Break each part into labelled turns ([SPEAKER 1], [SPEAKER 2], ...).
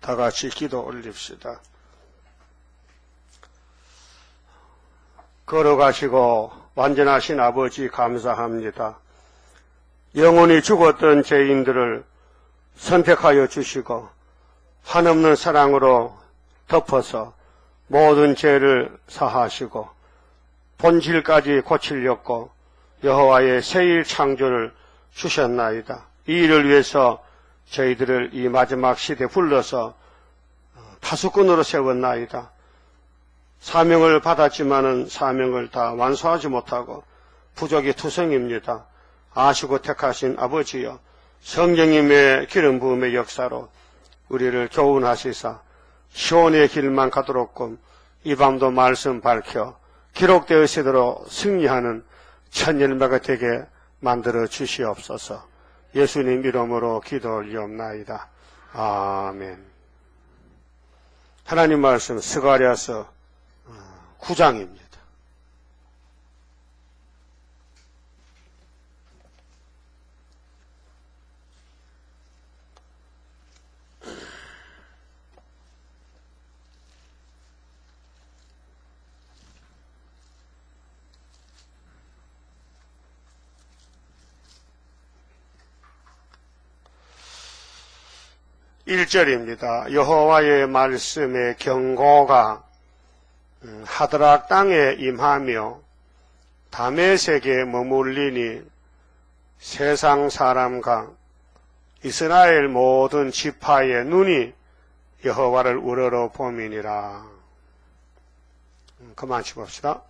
[SPEAKER 1] 다 같이 기도 올립시다. 걸어가시고 완전하신 아버지 감사합니다. 영원히 죽었던 죄인들을 선택하여 주시고 한없는 사랑으로 덮어서 모든 죄를 사하시고 본질까지 고치려고 여호와의 새일 창조를 주셨나이다. 이 일을 위해서 저희들을 이 마지막 시대에 불러서 파수꾼으로 세웠나이다. 사명을 받았지만은 사명을 다 완수하지 못하고 부족이 투성입니다. 아시고 택하신 아버지여, 성령님의 기름 부음의 역사로 우리를 교훈하시사 시온의 길만 가도록끔 이 밤도 말씀 밝혀 기록되어지도록 승리하는 천 열매가 되게 만들어 주시옵소서. 예수님 이름으로 기도 올리옵나이다. 아멘. 하나님 말씀 스가랴서 9장입니다. (1절입니다) 여호와의 말씀의 경고가 하드락 땅에 임하며 다메섹에 머물리니 세상 사람과 이스라엘 모든 지파의 눈이 여호와를 우러러 봄이니라. 그만 치봅시다.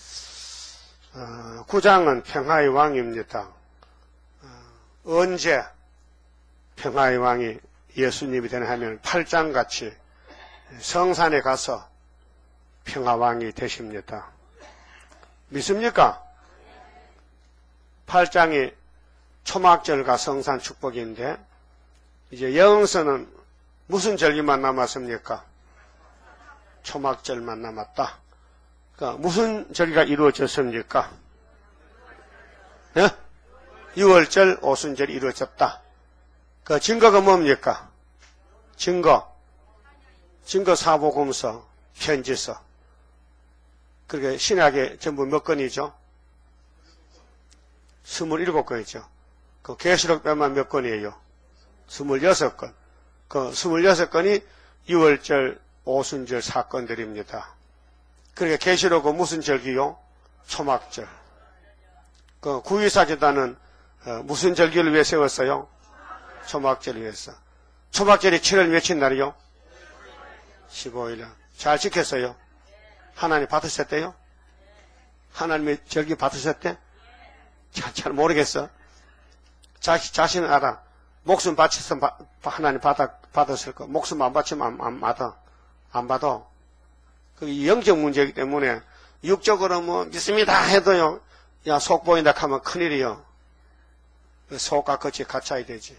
[SPEAKER 1] 9장은 평화의 왕입니다. 언제 평화의 왕이 예수님이 되나 하면 8장같이 성산에 가서 평화왕이 되십니다. 믿습니까? 8장이 초막절과 성산 축복인데 이제 영성은 무슨 절기만 남았습니까? 초막절만 남았다. 그러니까 무슨 절기가 이루어졌습니까? 네? 6월절 오순절이 이루어졌다. 그 증거가 뭡니까? 증거 사복음서, 편지서. 그렇게 신약에 전부 몇 건이죠? 27건이죠. 그 계시록 빼면 몇 건이에요? 26건. 그 26건이 6월절, 오순절 사건들입니다. 그러니까 계시록은 무슨 절기요? 초막절. 그 구유사기단은 무슨 절기를 위해 세웠어요? 초막절을 위해서. 초막절이 7월 며칠 날이요? 15일. 잘 지켰어요? 하나님 받으셨대요? 하나님의 절기 받으셨대? 잘 모르겠어. 자신은 알아. 목숨 바쳐서 하나님 받았을 거. 목숨 안 바치면 안 받아. 그게 영적 문제이기 때문에 육적으로 뭐 믿습니다 해도요. 야, 속 보인다 하면 큰일이요. 속과 겉이 갖춰야 되지.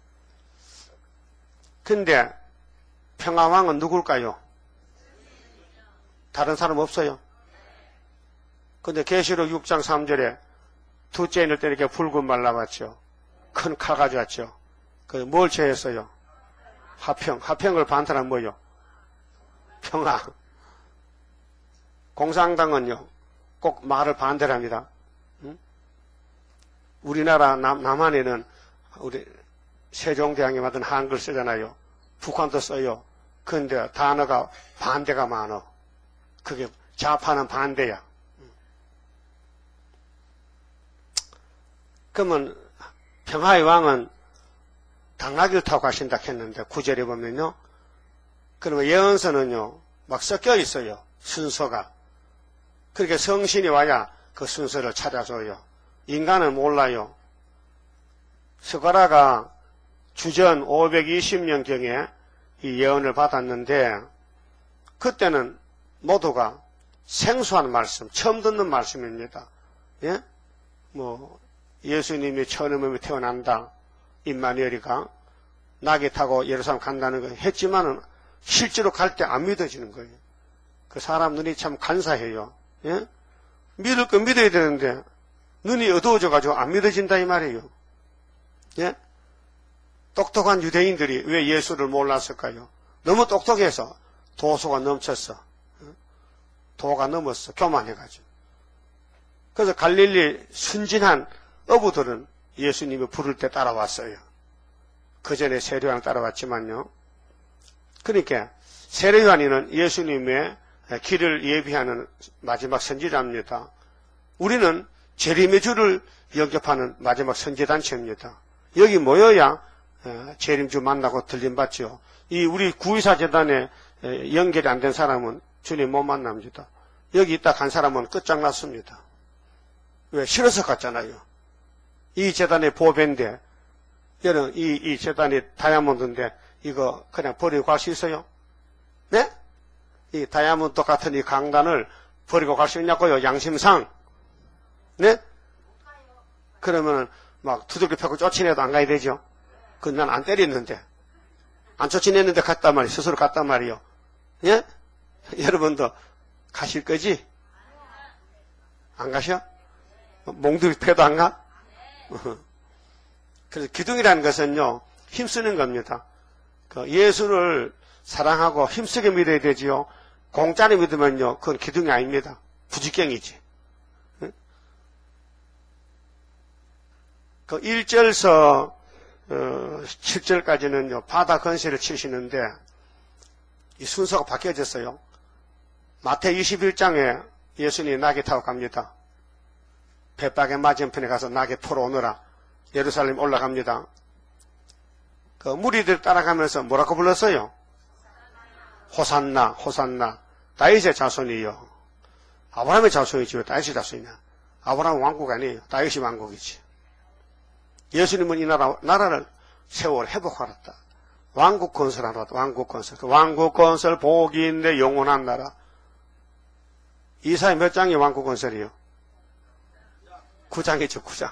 [SPEAKER 1] 근데 평화왕은 누굴까요? 다른 사람 없어요. 근데 계시록 6장 3절에 둘째 인을 때리게 붉은 말 나왔죠. 큰 칼 가져왔죠. 그 뭘 취했어요? 화평을 반탄한 뭐요? 평화. 공산당은요 꼭 말을 반대를 합니다. 응? 우리나라 남한에는 우리 세종대왕이 만든 한글 쓰잖아요. 북한도 써요. 그런데 단어가 반대가 많어. 그게 좌파는 반대야. 그러면 평화의 왕은 당나귀를 타고 가신다 했는데 9절에 보면요. 그러면 예언서는요. 막 섞여 있어요. 순서가. 그렇게 성신이 와야 그 순서를 찾아줘요. 인간은 몰라요. 스가랴가 주전 520년경에 이 예언을 받았는데 그때는 모두가 생소한 말씀, 처음 듣는 말씀입니다. 예? 뭐 예수님이 처음에 태어난다. 임마누엘이가 낙에 타고 예루살렘 간다는 거 했지만은 실제로 갈 때 안 믿어지는 거예요. 그 사람 눈이 참 간사해요. 예? 믿을 거 믿어야 되는데 눈이 어두워져가지고 안 믿어진다 이 말이에요. 예? 똑똑한 유대인들이 왜 예수를 몰랐을까요? 너무 똑똑해서 도수가 넘쳤어. 도가 넘었어. 교만해가지고. 그래서 갈릴리 순진한 어부들은 예수님이 부를 때 따라왔어요. 그 전에 세례요한 따라왔지만요. 그러니까 세례요한이는 예수님의 길을 예비하는 마지막 선지자입니다. 우리는 재림의 주를 영접하는 마지막 선지단체입니다. 여기 모여야 재림주 만나고 들림받죠. 이 우리 구의사 재단에 연결이 안 된 사람은 주님 못 만납니다. 여기 있다 간 사람은 끝장났습니다. 왜? 싫어서 갔잖아요. 이 재단의 보배인데, 여러분, 이 재단이 다이아몬드인데, 이거 그냥 버리고 갈 수 있어요? 네? 이 다이아몬드 같은 이 강단을 버리고 갈 수 있냐고요? 양심상? 네? 그러면은, 막 두들겨 패고 쫓아내도 안 가야 되죠? 그건 난 안 때렸는데. 안 쫓아냈는데 갔단 말이에요. 스스로 갔단 말이에요. 예? 여러분도 가실 거지? 안 가셔? 몽둥이 패도 안 가? 그래서 기둥이라는 것은요, 힘쓰는 겁니다. 예수를 사랑하고 힘쓰게 믿어야 되지요. 공짜로 믿으면요, 그건 기둥이 아닙니다. 부지경이지. 그 1절서 7절까지는요, 바다 건세를 치시는데, 이 순서가 바뀌어졌어요. 마태 21장에 예수님이 나귀 타고 갑니다. 벳박의 맞은편에 가서 나귀 포로 오너라. 예루살렘 올라갑니다. 그 무리들 따라가면서 뭐라고 불렀어요? 호산나, 호산나. 다윗의 자손이요. 아브라함의 자손이지 왜 다윗의 자손이냐? 아브라함 왕국 아니에요. 다윗이 왕국이지. 예수님은 이 나라를 세월 회복하랬다. 왕국 건설하라. 왕국 건설. 그 왕국 건설 복이 있는데 영원한 나라. 이사야 몇 장이 왕국 건설이요? 9장이죠, 9장.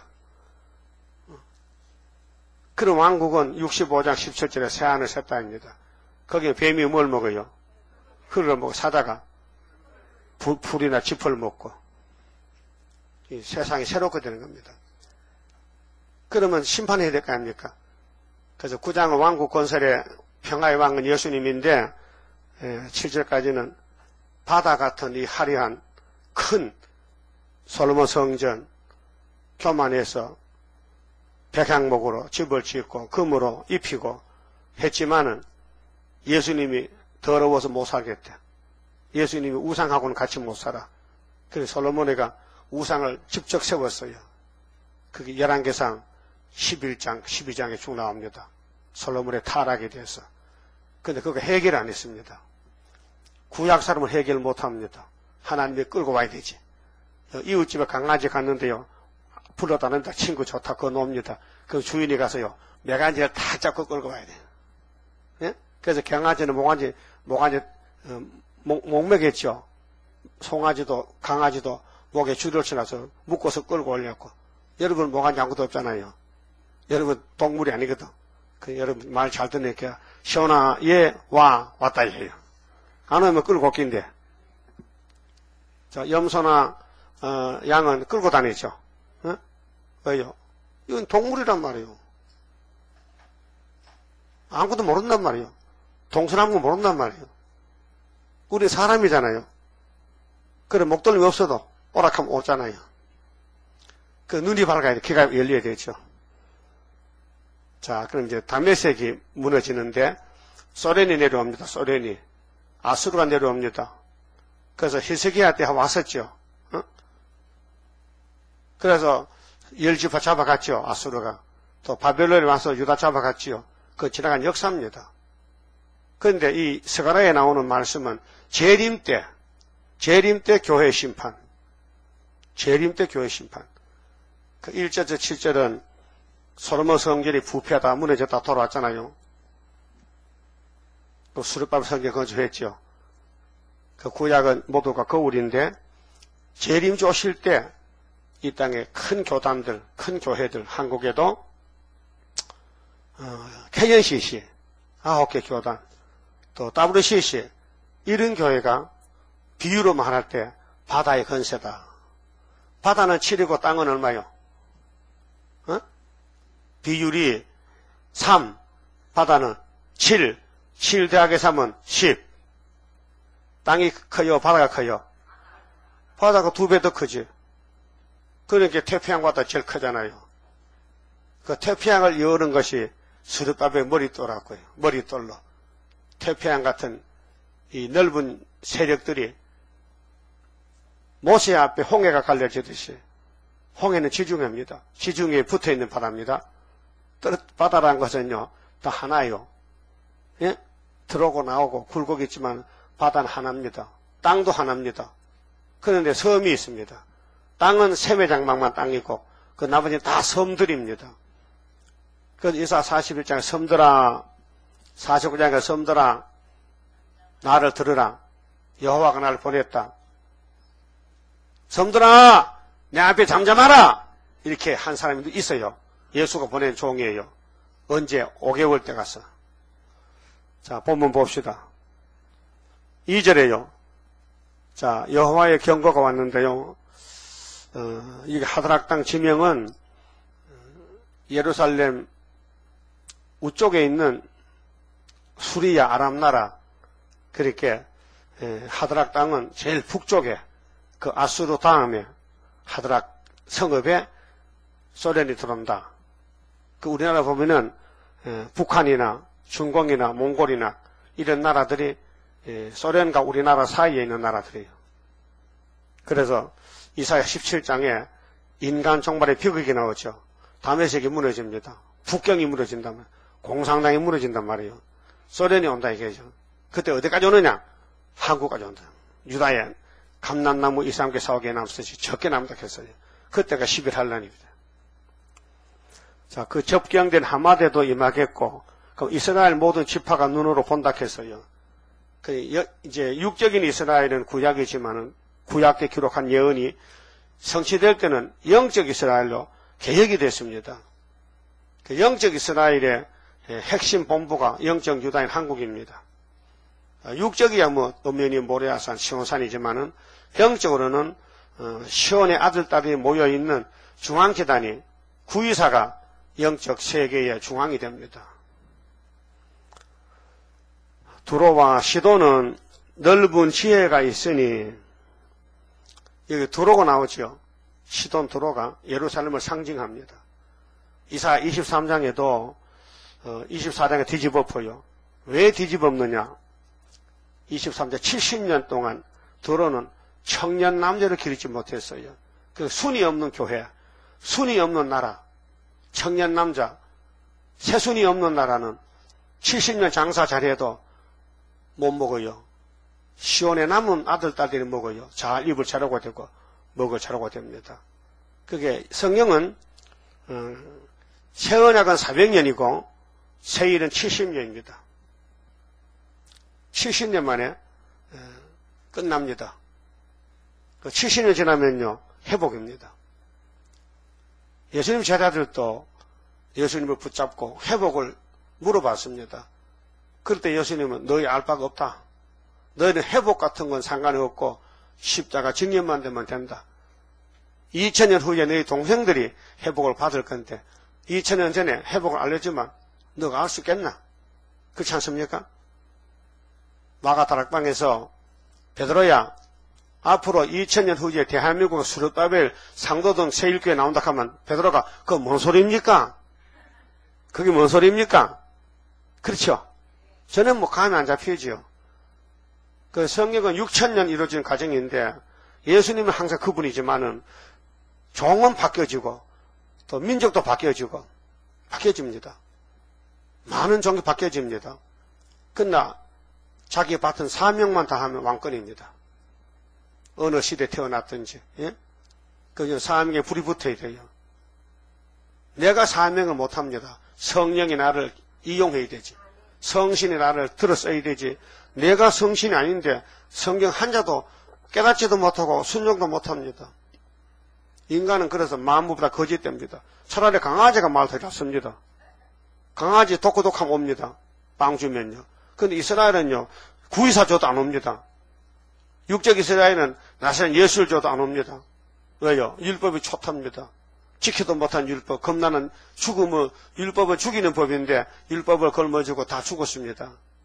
[SPEAKER 1] 그럼 왕국은 65장 17절에 새하늘 새 땅입니다. 거기에 뱀이 뭘 먹어요? 흙을 먹고 사다가 풀이나 짚을 먹고 이 세상이 새롭게 되는 겁니다. 그러면 심판해야 될 거 아닙니까? 그래서 9장은 왕국 건설의 평화의 왕은 예수님인데 7절까지는 바다 같은 이 화려한 큰 솔로몬 성전 교만해서 백향목으로 집을 짓고 금으로 입히고 했지만은 예수님이 더러워서 못 살겠대. 예수님이 우상하고는 같이 못 살아. 그래서 솔로몬이가 우상을 직접 세웠어요. 그게 열왕기상 11장, 12장에 쭉 나옵니다. 솔로몬의 타락에 대해서. 근데 그거 해결 안 했습니다. 구약 사람은 해결 못 합니다. 하나님이 끌고 와야 되지. 이웃집에 강아지 갔는데요. 불러다는다. 친구 좋다. 그거 놉니다. 그 주인이 가서요. 매간지를 다 잡고 끌고 와야 돼요. 예? 그래서 강아지는 목매겠죠. 송아지도 강아지도 목에 줄을 쳐놔서 묶어서 끌고 오려고. 여러분 목간지 아무것도 없잖아요. 여러분 동물이 아니거든. 그 여러분 말 잘 듣으니까 시원아 얘 왔다 해요. 안 오면 끌고 오긴데. 자, 염소나 양은 끌고 다니죠. 어? 왜요? 이건 동물이란 말이에요. 아무것도 모른단 말이에요. 동서남북 모른단 말이에요. 우리 사람이잖아요. 그래 목덜미 없어도 오락하면 오잖아요. 그 눈이 밝아야 돼. 귀가 열려야 되죠. 자, 그럼 이제 다메섹이 무너지는데 소련이 내려옵니다. 소련이. 아수르가 내려옵니다. 그래서 히스기야 때 왔었죠. 어? 그래서 열지파 잡아갔죠. 아수르가. 또 바벨론에 와서 유다 잡아갔지요. 그 지나간 역사입니다. 그런데 이 스가랴에 나오는 말씀은 재림 때 교회 심판. 재림 때 교회 심판. 그 1절에서 7절은 솔로몬 성전이 부패하다 무너졌다 돌아왔잖아요. 또 수르바벨 성전 건축했죠. 그 구약은 모두가 거울인데 재림주 오실 때 이 땅에 큰 교단들, 큰 교회들, 한국에도 KNCC 9개 교단, 또 WCC 이런 교회가 비유로 말할 때 바다의 건세다. 바다는 7이고 땅은 얼마요? 비율이 3, 바다는 7, 7 대학에 3은 10. 땅이 커요? 바다가 커요? 바다가 2배 더 크지. 그러니까 태평양보다 제일 크잖아요. 그 태평양을 여는 것이 스룹바벨 머릿돌이고요. 머릿돌로. 태평양 같은 이 넓은 세력들이 모세 앞에 홍해가 갈려지듯이, 홍해는 지중해입니다. 지중해에 붙어있는 바다입니다. 바다라는 것은요, 다 하나요. 예? 들어오고 나오고 굴곡이 있지만 바다는 하나입니다. 땅도 하나입니다. 그런데 섬이 있습니다. 땅은 세매장막만 땅이고 그 나머지는 다 섬들입니다. 그래서 이사 41장에 섬들아, 49장에 섬들아, 나를 들으라. 여호와가 나를 보냈다. 섬들아, 내 앞에 잠잠하라. 이렇게 한 사람이 있어요. 예수가 보낸 종이에요. 언제? 5개월 때 가서. 자, 본문 봅시다. 2절에요. 자, 여호와의 경고가 왔는데요. 이게 하드락 땅 지명은 예루살렘 우쪽에 있는 수리아 아람 나라, 그렇게 하드락 땅은 제일 북쪽에 그 아수르 다음에 하드락 성읍에 소련이 들어온다. 그 우리나라 보면은 북한이나 중공이나 몽골이나 이런 나라들이 소련과 우리나라 사이에 있는 나라들이에요. 그래서 이사야 17장에 인간 종말의 비극이 나오죠. 다메섹이 무너집니다. 북경이 무너진다면, 공산당이 무너진단 말이에요. 소련이 온다 이게죠. 그때 어디까지 오느냐? 한국까지 온다. 유다에 감람나무 2, 3개 4개 남았듯이 적게 남다 했어요. 그때가 11한란입니다. 자, 그 접경된 하마대도 임하겠고, 그럼 이스라엘 모든 지파가 눈으로 본다 했어요. 이제 육적인 이스라엘은 구약이지만은 구약 때 기록한 예언이 성취될 때는 영적 이스라엘로 개혁이 됐습니다. 그 영적 이스라엘의 핵심 본부가 영적 유다인 한국입니다. 육적이야 뭐 엄연히 모레아산 시온산이지만은 영적으로는 시온의 아들 딸이 모여 있는 중앙재단이 구이사가 영적 세계의 중앙이 됩니다. 두로와 시도는 넓은 지혜가 있으니, 여기 두로가 나오죠. 시돈 두로가 예루살렘을 상징합니다. 이사 23장에도 24장에 뒤집어엎어요. 왜 뒤집어엎느냐? 23장 70년 동안 두로는 청년 남녀를 기르지 못했어요. 그 순이 없는 교회, 순이 없는 나라, 청년 남자, 새순이 없는 나라는 70년 장사 잘해도 못 먹어요. 시온에 남은 아들, 딸들이 먹어요. 잘 입을 차려고 되고, 먹을 차려고 됩니다. 그게 성경은, 새 언약은 400년이고, 새 일은 70년입니다. 70년 만에, 끝납니다. 그 70년 지나면요, 회복입니다. 예수님 제자들도 예수님을 붙잡고 회복을 물어봤습니다. 그럴 때 예수님은 너희 알 바가 없다. 너희는 회복 같은 건 상관이 없고 십자가 증언만 되면 된다. 2000년 후에 너희 동생들이 회복을 받을 건데 2000년 전에 회복을 알려주면 너가 알 수 있겠나? 그렇지 않습니까? 마가 다락방에서 베드로야, 앞으로 2000년 후에 대한민국 스룹바벨 상도동 새1교회 나온다 하면 베드로가 그거 뭔 소리입니까? 그게 뭔 소리입니까? 그렇죠? 저는 뭐 감이 안 잡히지요. 그 성경은 6000년 이루어진 과정인데 예수님은 항상 그분이지만은 종은 바뀌어지고 또 민족도 바뀌어지고 바뀌어집니다. 많은 종이 바뀌어집니다. 그러나 자기 맡은 사명만 다하면 왕권입니다. 어느 시대에 태어났든지, 예? 그 사명에 불이 붙어야 돼요. 내가 사명을 못합니다. 성령이 나를 이용해야 되지. 성신이 나를 들어써야 되지. 내가 성신이 아닌데 성경 한자도 깨닫지도 못하고 순종도 못합니다. 인간은 그래서 만물보다 거짓됩니다. 차라리 강아지가 말 더 잡습니다. 강아지 독고독하면 옵니다. 빵 주면요. 근데 이스라엘은요, 구이사 줘도 안 옵니다. 육적 이스라엘은 나사렛 예수를 줘도 안 옵니다. 왜요? 율법이 촉합니다. 지키도 못한 율법, 겁나는 죽음을, 율법을 죽이는 법인데 율법을 걸머쥐고 다 죽었습니다.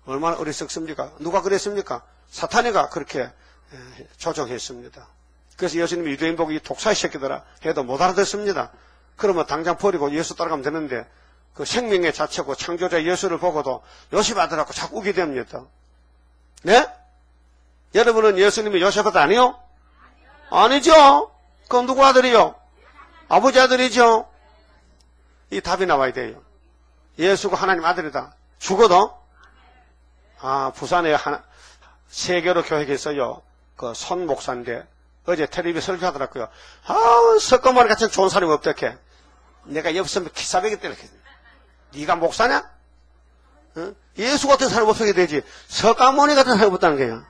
[SPEAKER 1] 얼마나 어리석습니까? 누가 그랬습니까? 사탄이가 그렇게 조종했습니다. 그래서 예수님이 유대인보고 이 독사의 새끼들아 해도 못 알아듣습니다. 그러면 당장 버리고 예수 따라가면 되는데 그 생명의 자체고 창조자 예수를 보고도 요셉 아들하고 자꾸 우게 됩니다. 네? 여러분은 예수님이 요셉 아들 아니요? 아니죠? 그럼 누구 아들이요? 아버지 아들이죠? 이 답이 나와야 돼요. 예수가 하나님 아들이다. 죽어도? 부산에 세계로 교회가 있어요. 그 손 목사인데 어제 텔레비전 설교하더라고요. 석가모니 같은 좋은 사람이 어떡해. 내가 옆서면 기사백이 때렸겠네. 네가 목사냐? 응? 예수 같은 사람 없어야 되지. 석가모니 같은 사람이 없다는 거야.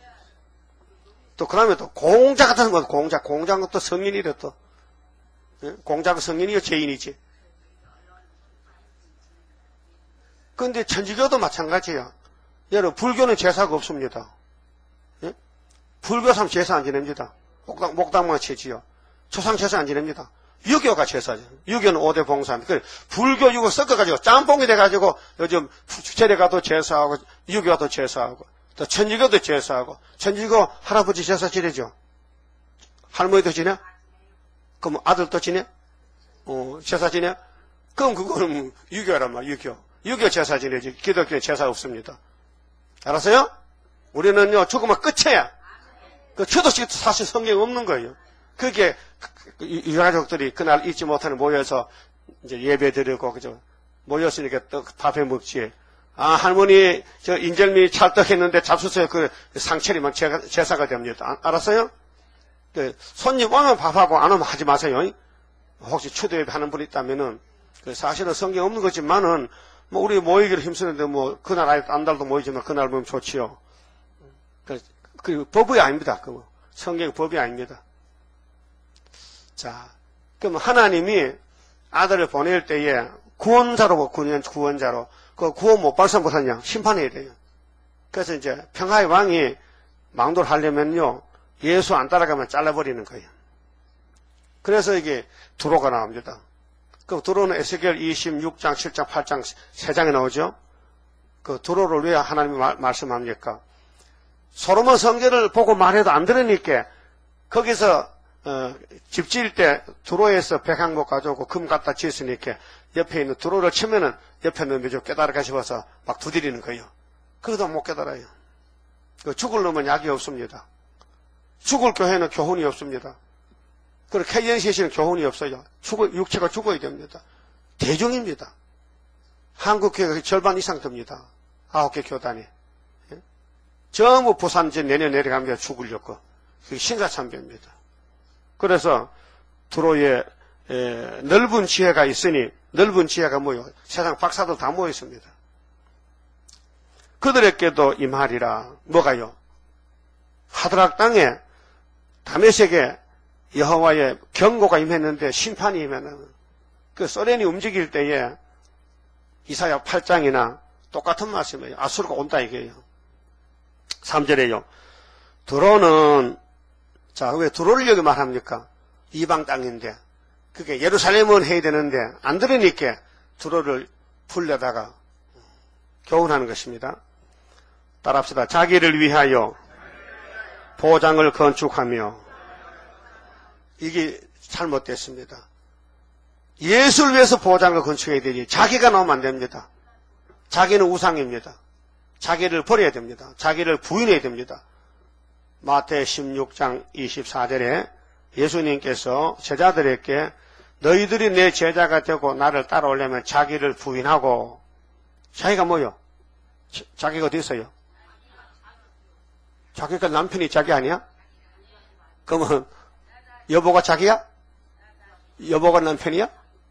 [SPEAKER 1] 또 그러면 또 공자 같은 거, 공자는 또 성인이래 또. 응? 공자가 성인이요, 죄인이지. 근데 천주교도 마찬가지야. 여러분, 불교는 제사가 없습니다. 예? 불교 사람 제사 안 지냅니다. 목당만 치지요. 초상 제사 안 지냅니다. 유교가 제사죠. 유교는 5대 봉사입니다. 불교, 유교 섞어가지고 짬뽕이 돼가지고 요즘 제례가도 제사하고 유교도 제사하고 또 천주교도 제사하고 천주교 할아버지 제사 지내죠. 할머니도 지내? 그럼 아들도 지내? 제사 지내? 그럼 그거는 유교란 말이야. 유교 제사 지내지. 기독교는 제사 없습니다. 알았어요? 우리는요 죽으면 끝이야. 그 초도식 사실 성경에 없는 거예요. 그게 유가족들이 그날 잊지 못하는 모여서 이제 예배 드리고 그죠 모였으니까 떡 밥해 먹지. 할머니 저 인절미 찰떡했는데 잡수세요. 그 상철이만 제사가 됩니다. 알았어요? 그 손님 오면 밥하고 안 오면 하지 마세요. 혹시 추도 예배 하는 분이 있다면은 그 사실은 성경 없는 거지만은 뭐 우리 모이기를 힘쓰는데 뭐 그날 아예 한 달도 모이지만 그날 보면 좋지요. 그 법이 아닙니다. 그 성경 법이 아닙니다. 자, 그럼 하나님이 아들을 보낼 때에 구원자로 그 구원 못 발사 못하냐 심판해야 돼요. 그래서 이제 평화의 왕이 망도를 하려면요 예수 안 따라가면 잘라버리는 거예요. 그래서 이게 두로가 나옵니다. 그 두로는 에스겔 26장, 7장, 8장 3장에 나오죠. 그 두로를 왜 하나님이 말씀합니까? 솔로몬 성전을 보고 말해도 안 들으니까 거기서 집 지을 때 두로에서 백항목 가져오고 금 갖다 지었으니까 옆에 있는 두로를 치면은 옆에 있는 묘조 깨달아가 싶어서 막 두드리는 거예요. 그래도 못 깨달아요. 죽을 놈은 약이 없습니다. 죽을 교회는 교훈이 없습니다. 그리고 KNCC는 교훈이 없어요. 육체가 죽어야 됩니다. 대중입니다. 한국교회가 절반 이상 됩니다. 9개 교단이. 전부 부산 이제 내년 내려가면 죽으려고. 그게 신사참배입니다. 그래서 두로에 넓은 지혜가 있으니 넓은 지혜가 뭐요? 세상 박사들 다 모여 있습니다. 그들에게도 임하리라. 뭐가요? 하드락 땅에 다메섹에 여호와의 경고가 임했는데 심판이 임하는 그 소련이 움직일 때에 이사야 8장이나 똑같은 말씀이에요. 아수르가 온다 이게요. 3절에요. 두로는 자, 왜 두로를 여기 말합니까? 이방 땅인데 그게 예루살렘은 해야 되는데 안 들으니까 두로를 풀려다가 교훈하는 것입니다. 따라합시다. 자기를 위하여 보장을 건축하며 이게 잘못됐습니다. 예수를 위해서 보장을 건축해야 되지 자기가 나오면 안 됩니다. 자기는 우상입니다. 자기를 버려야 됩니다. 자기를 부인해야 됩니다. 마태 16장 24절에 예수님께서 제자들에게 너희들이 내 제자가 되고 나를 따라오려면 자기를 부인하고 자기가 뭐요? 자기가 어디 있어요? 자기가 남편이 자기 아니야? 그러면 여보가 자기야? 여보가 남편이야?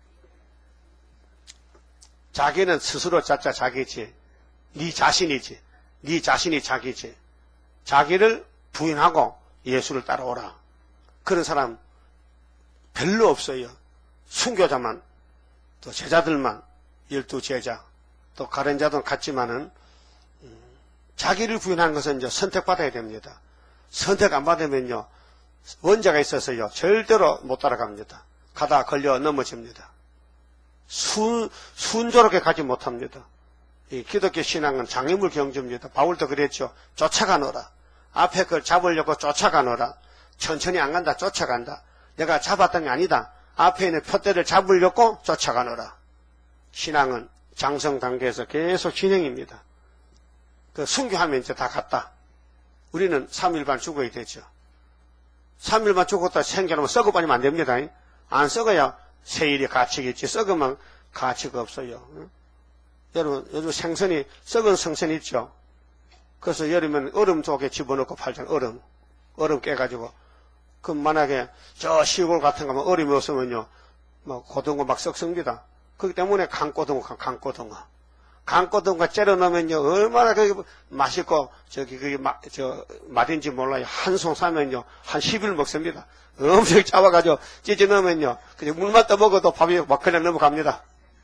[SPEAKER 1] 자기는 스스로 자자 자기지. 네 자신이지. 네 자신이 자기지. 자기를 부인하고 예수를 따라오라. 그런 사람 별로 없어요. 순교자만, 또 제자들만, 12제자, 또 가련자도 같지만은 자기를 부인하는 것은 이제 선택받아야 됩니다. 선택 안 받으면요 원자가 있어서요 절대로 못 따라갑니다. 가다 걸려 넘어집니다. 순조롭게 가지 못합니다. 이 기독교 신앙은 장애물 경주입니다. 바울도 그랬죠. 쫓아가노라. 앞에 걸 잡으려고 쫓아가노라. 천천히 안 간다. 쫓아간다. 내가 잡았던 게 아니다. 앞에 있는 표대를 잡으려고 쫓아가노라. 신앙은 장성 단계에서 계속 진행입니다. 그 순교하면 이제 다 갔다. 우리는 3일반 죽어야 되죠. 3일만 죽었다 생겨나면 썩어버리면 안 됩니다. 안 썩어야 세일이 가치겠지. 썩으면 가치가 없어요. 여러분, 요즘 생선이, 썩은 생선이 있죠. 그래서 여름엔 얼음 속에 집어넣고 팔잖아요. 얼음 깨가지고. 그럼 만약에 저 시골 같은 거면 얼음이 없으면요, 뭐 고등어 막 썩습니다. 그렇기 때문에 강고등어. 강고등어 째려 넣으면요, 얼마나 그게 맛있고, 그게 맛인지 몰라요. 한 송 사면요, 한 10일 먹습니다. 엄청 잡아가지고 찢어 넣으면요, 그냥 물만 떠먹어도 밥이 막 그냥 넘어갑니다.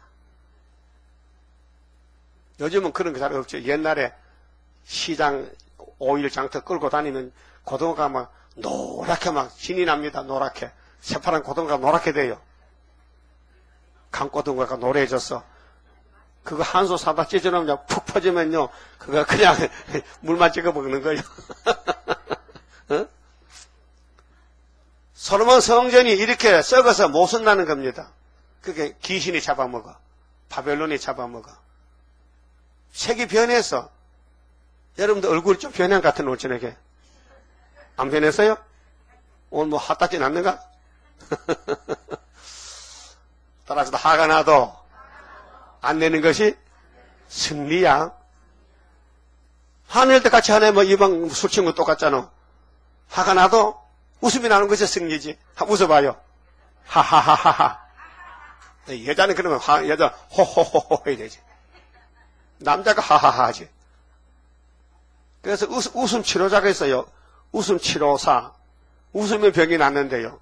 [SPEAKER 1] 요즘은 그런 게 잘 없죠. 옛날에 시장 오일 장터 끌고 다니면 고등어가 막 노랗게 막 진이 납니다. 노랗게. 새파란 고등어가 노랗게 돼요. 강고등어가 노래해졌어. 그거 한 소 사다 찢어놓으면 푹 퍼지면요, 그거 그냥 물만 찍어 먹는 거예요. 어? 솔로몬 성전이 이렇게 썩어서 못 쓴다는 겁니다. 그게 귀신이 잡아먹어. 바벨론이 잡아먹어. 색이 변해서, 여러분들 얼굴이 좀 변한 것 같은 오늘 저녁에. 안 변했어요? 오늘 뭐 핫하진 않는가? 따라서 화가 나도 안 내는 것이 승리야. 화낼 때 같이 하네, 뭐 이방 술 친구 똑같잖아. 화가 나도 웃음이 나는 것이 승리지. 웃어봐요. 하하하하하. 여자는 그러면 여자 호호호호 해야 되지. 남자가 하하하 하지. 그래서 웃음 치료자가 있어요. 웃음 치료사. 웃으면 병이 낫는데요.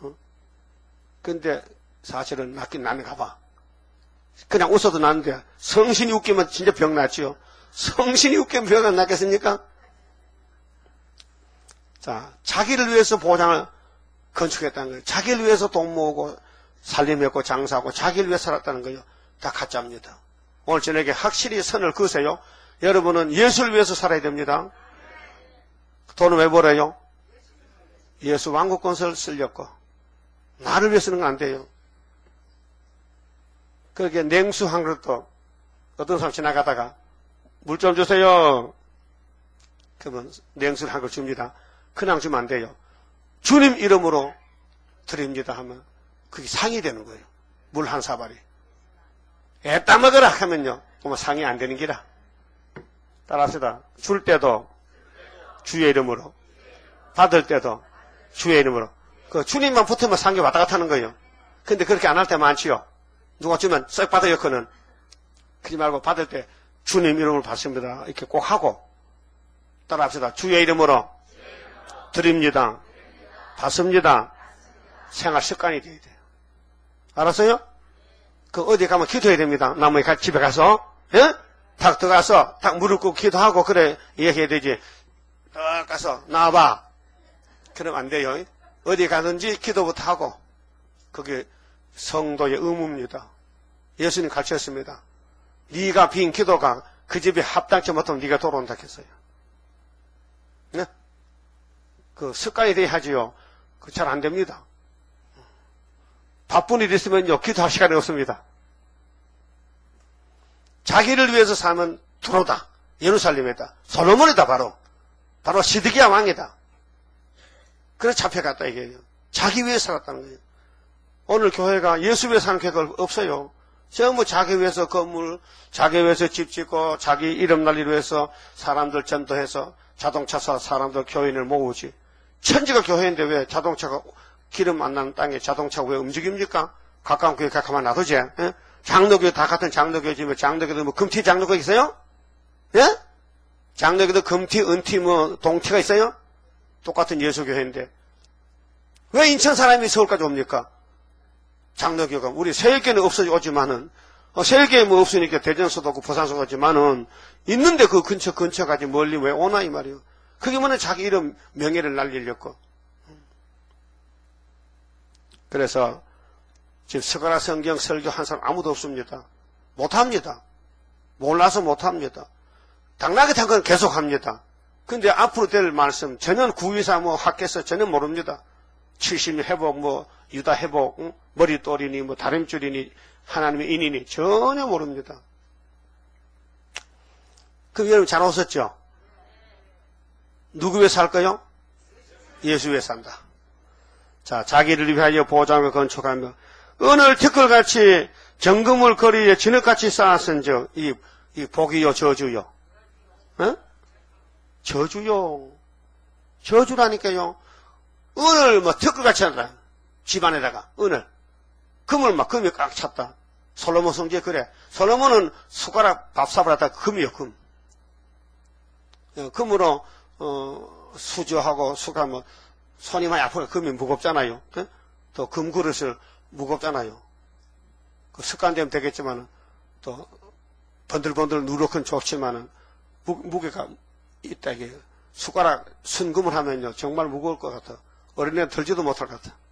[SPEAKER 1] 근데 사실은 낫긴 낫는가 봐. 그냥 웃어도 낫는데 성신이 웃기면 진짜 병 낫지요. 성신이 웃기면 병 안 낫겠습니까? 자, 자기를 위해서 보장을 건축했다는 거예요. 자기를 위해서 돈 모으고 살림했고 장사하고 자기를 위해 살았다는 거예요. 다 가짜입니다. 오늘 저녁에 확실히 선을 그으세요. 여러분은 예수를 위해서 살아야 됩니다. 돈은 왜 벌어요? 예수 왕국 건설 쓰려고. 나를 위해서는 안 돼요. 그렇게 냉수 한 그릇도 어떤 사람 지나가다가 물 좀 주세요. 그러면 냉수를 한 그릇 줍니다. 그냥 주면 안 돼요. 주님 이름으로 드립니다 하면 그게 상이 되는 거예요. 물 한 사발이. 애 따먹으라 하면요. 그러면 상이 안 되는 기라. 따라합시다. 줄 때도 주의 이름으로, 받을 때도 주의 이름으로. 그 주님만 붙으면 상이 왔다 갔다 하는 거예요. 근데 그렇게 안 할 때 많지요. 누가 주면 썩 받아요, 그는. 그러지 말고 받을 때 주님 이름을 받습니다. 이렇게 꼭 하고. 따라합시다. 주의 이름으로 드립니다. 받습니다. 생활 습관이 돼야 돼요. 알았어요? 그 어디 가면 기도해야 됩니다. 나무에 집에 가서, 예? 딱 들어가서 딱 무릎 꿇고 기도하고 그래 얘기해야 되지. 딱 가서 나와봐. 그러면 안 돼요. 어디 가든지 기도부터 하고. 그게 성도의 의무입니다. 예수님 가르쳤습니다. 네가 빈 기도가 그 집에 합당치 못하면 네가 돌아온다 했어요. 네? 그 습관이 돼야 하지요. 그 잘 안 됩니다. 바쁜 일 있으면요, 기도할 시간이 없습니다. 자기를 위해서 사는 투로다. 예루살렘이다. 솔로몬이다, 바로 시드기야 왕이다. 그래서 잡혀갔다, 이게요. 자기 위해 살았다는 거예요. 오늘 교회가 예수 위해 사는 교회가 없어요. 전부 자기 위해서 건물, 자기 위해서 집 짓고, 자기 이름 날리기 위해서 사람들 전도해서 자동차 사 사람들 교인을 모으지. 천지가 교회인데 왜 자동차가 기름 안 나는 땅에 자동차가 왜 움직입니까? 가까운 교회 가만 놔두지. 예? 장로교 다 같은 장로교지만 장로교도 뭐 금티 장로교 있어요? 예? 장로교도 금티, 은티 뭐 동티가 있어요? 똑같은 예수교회인데 왜 인천 사람이 서울까지 옵니까? 장로교가 우리 세일교는 없어지지만은 세일교에 뭐 없으니까 대전서도 없고 부산서도 없지만은 있는데 그 근처까지 멀리 왜 오나 이 말이요. 그게 뭐는 자기 이름 명예를 날리려고. 그래서 지금 스가랴 성경 설교 한 사람 아무도 없습니다. 못합니다. 몰라서 못합니다. 당나귀 탄 건 계속합니다. 근데 앞으로 될 말씀 전혀 구의사 학계에서 전혀 모릅니다. 70년 회복 유다 회복 머리돌이니 다림줄이니 하나님의 인이니 전혀 모릅니다. 그럼 여러분 잘 오셨죠? 누구 위해 살까요? 예수 위해 산다. 자, 자기를 위하여 보장을 건축하며 은을 티끌같이 정금을 거리에 진흙같이 쌓았은즉 이 복이요 저주요? 어? 저주요. 저주라니까요. 은을 티끌같이 한다. 집안에다가 은을. 금이 꽉 찼다. 솔로몬 성지에 그래. 솔로몬은 숟가락 밥삽을 하다가 금이요, 금. 금으로 수저하고 숟가락 손이 많이 아프고 금이 무겁잖아요. 또 금그릇을 무겁잖아요. 그 습관되면 되겠지만은 또 번들번들 누룩은 좋지만은 무게가 있다 이게. 숟가락 순금을 하면요 정말 무거울 것 같아. 어린애 들지도 못할 것 같아.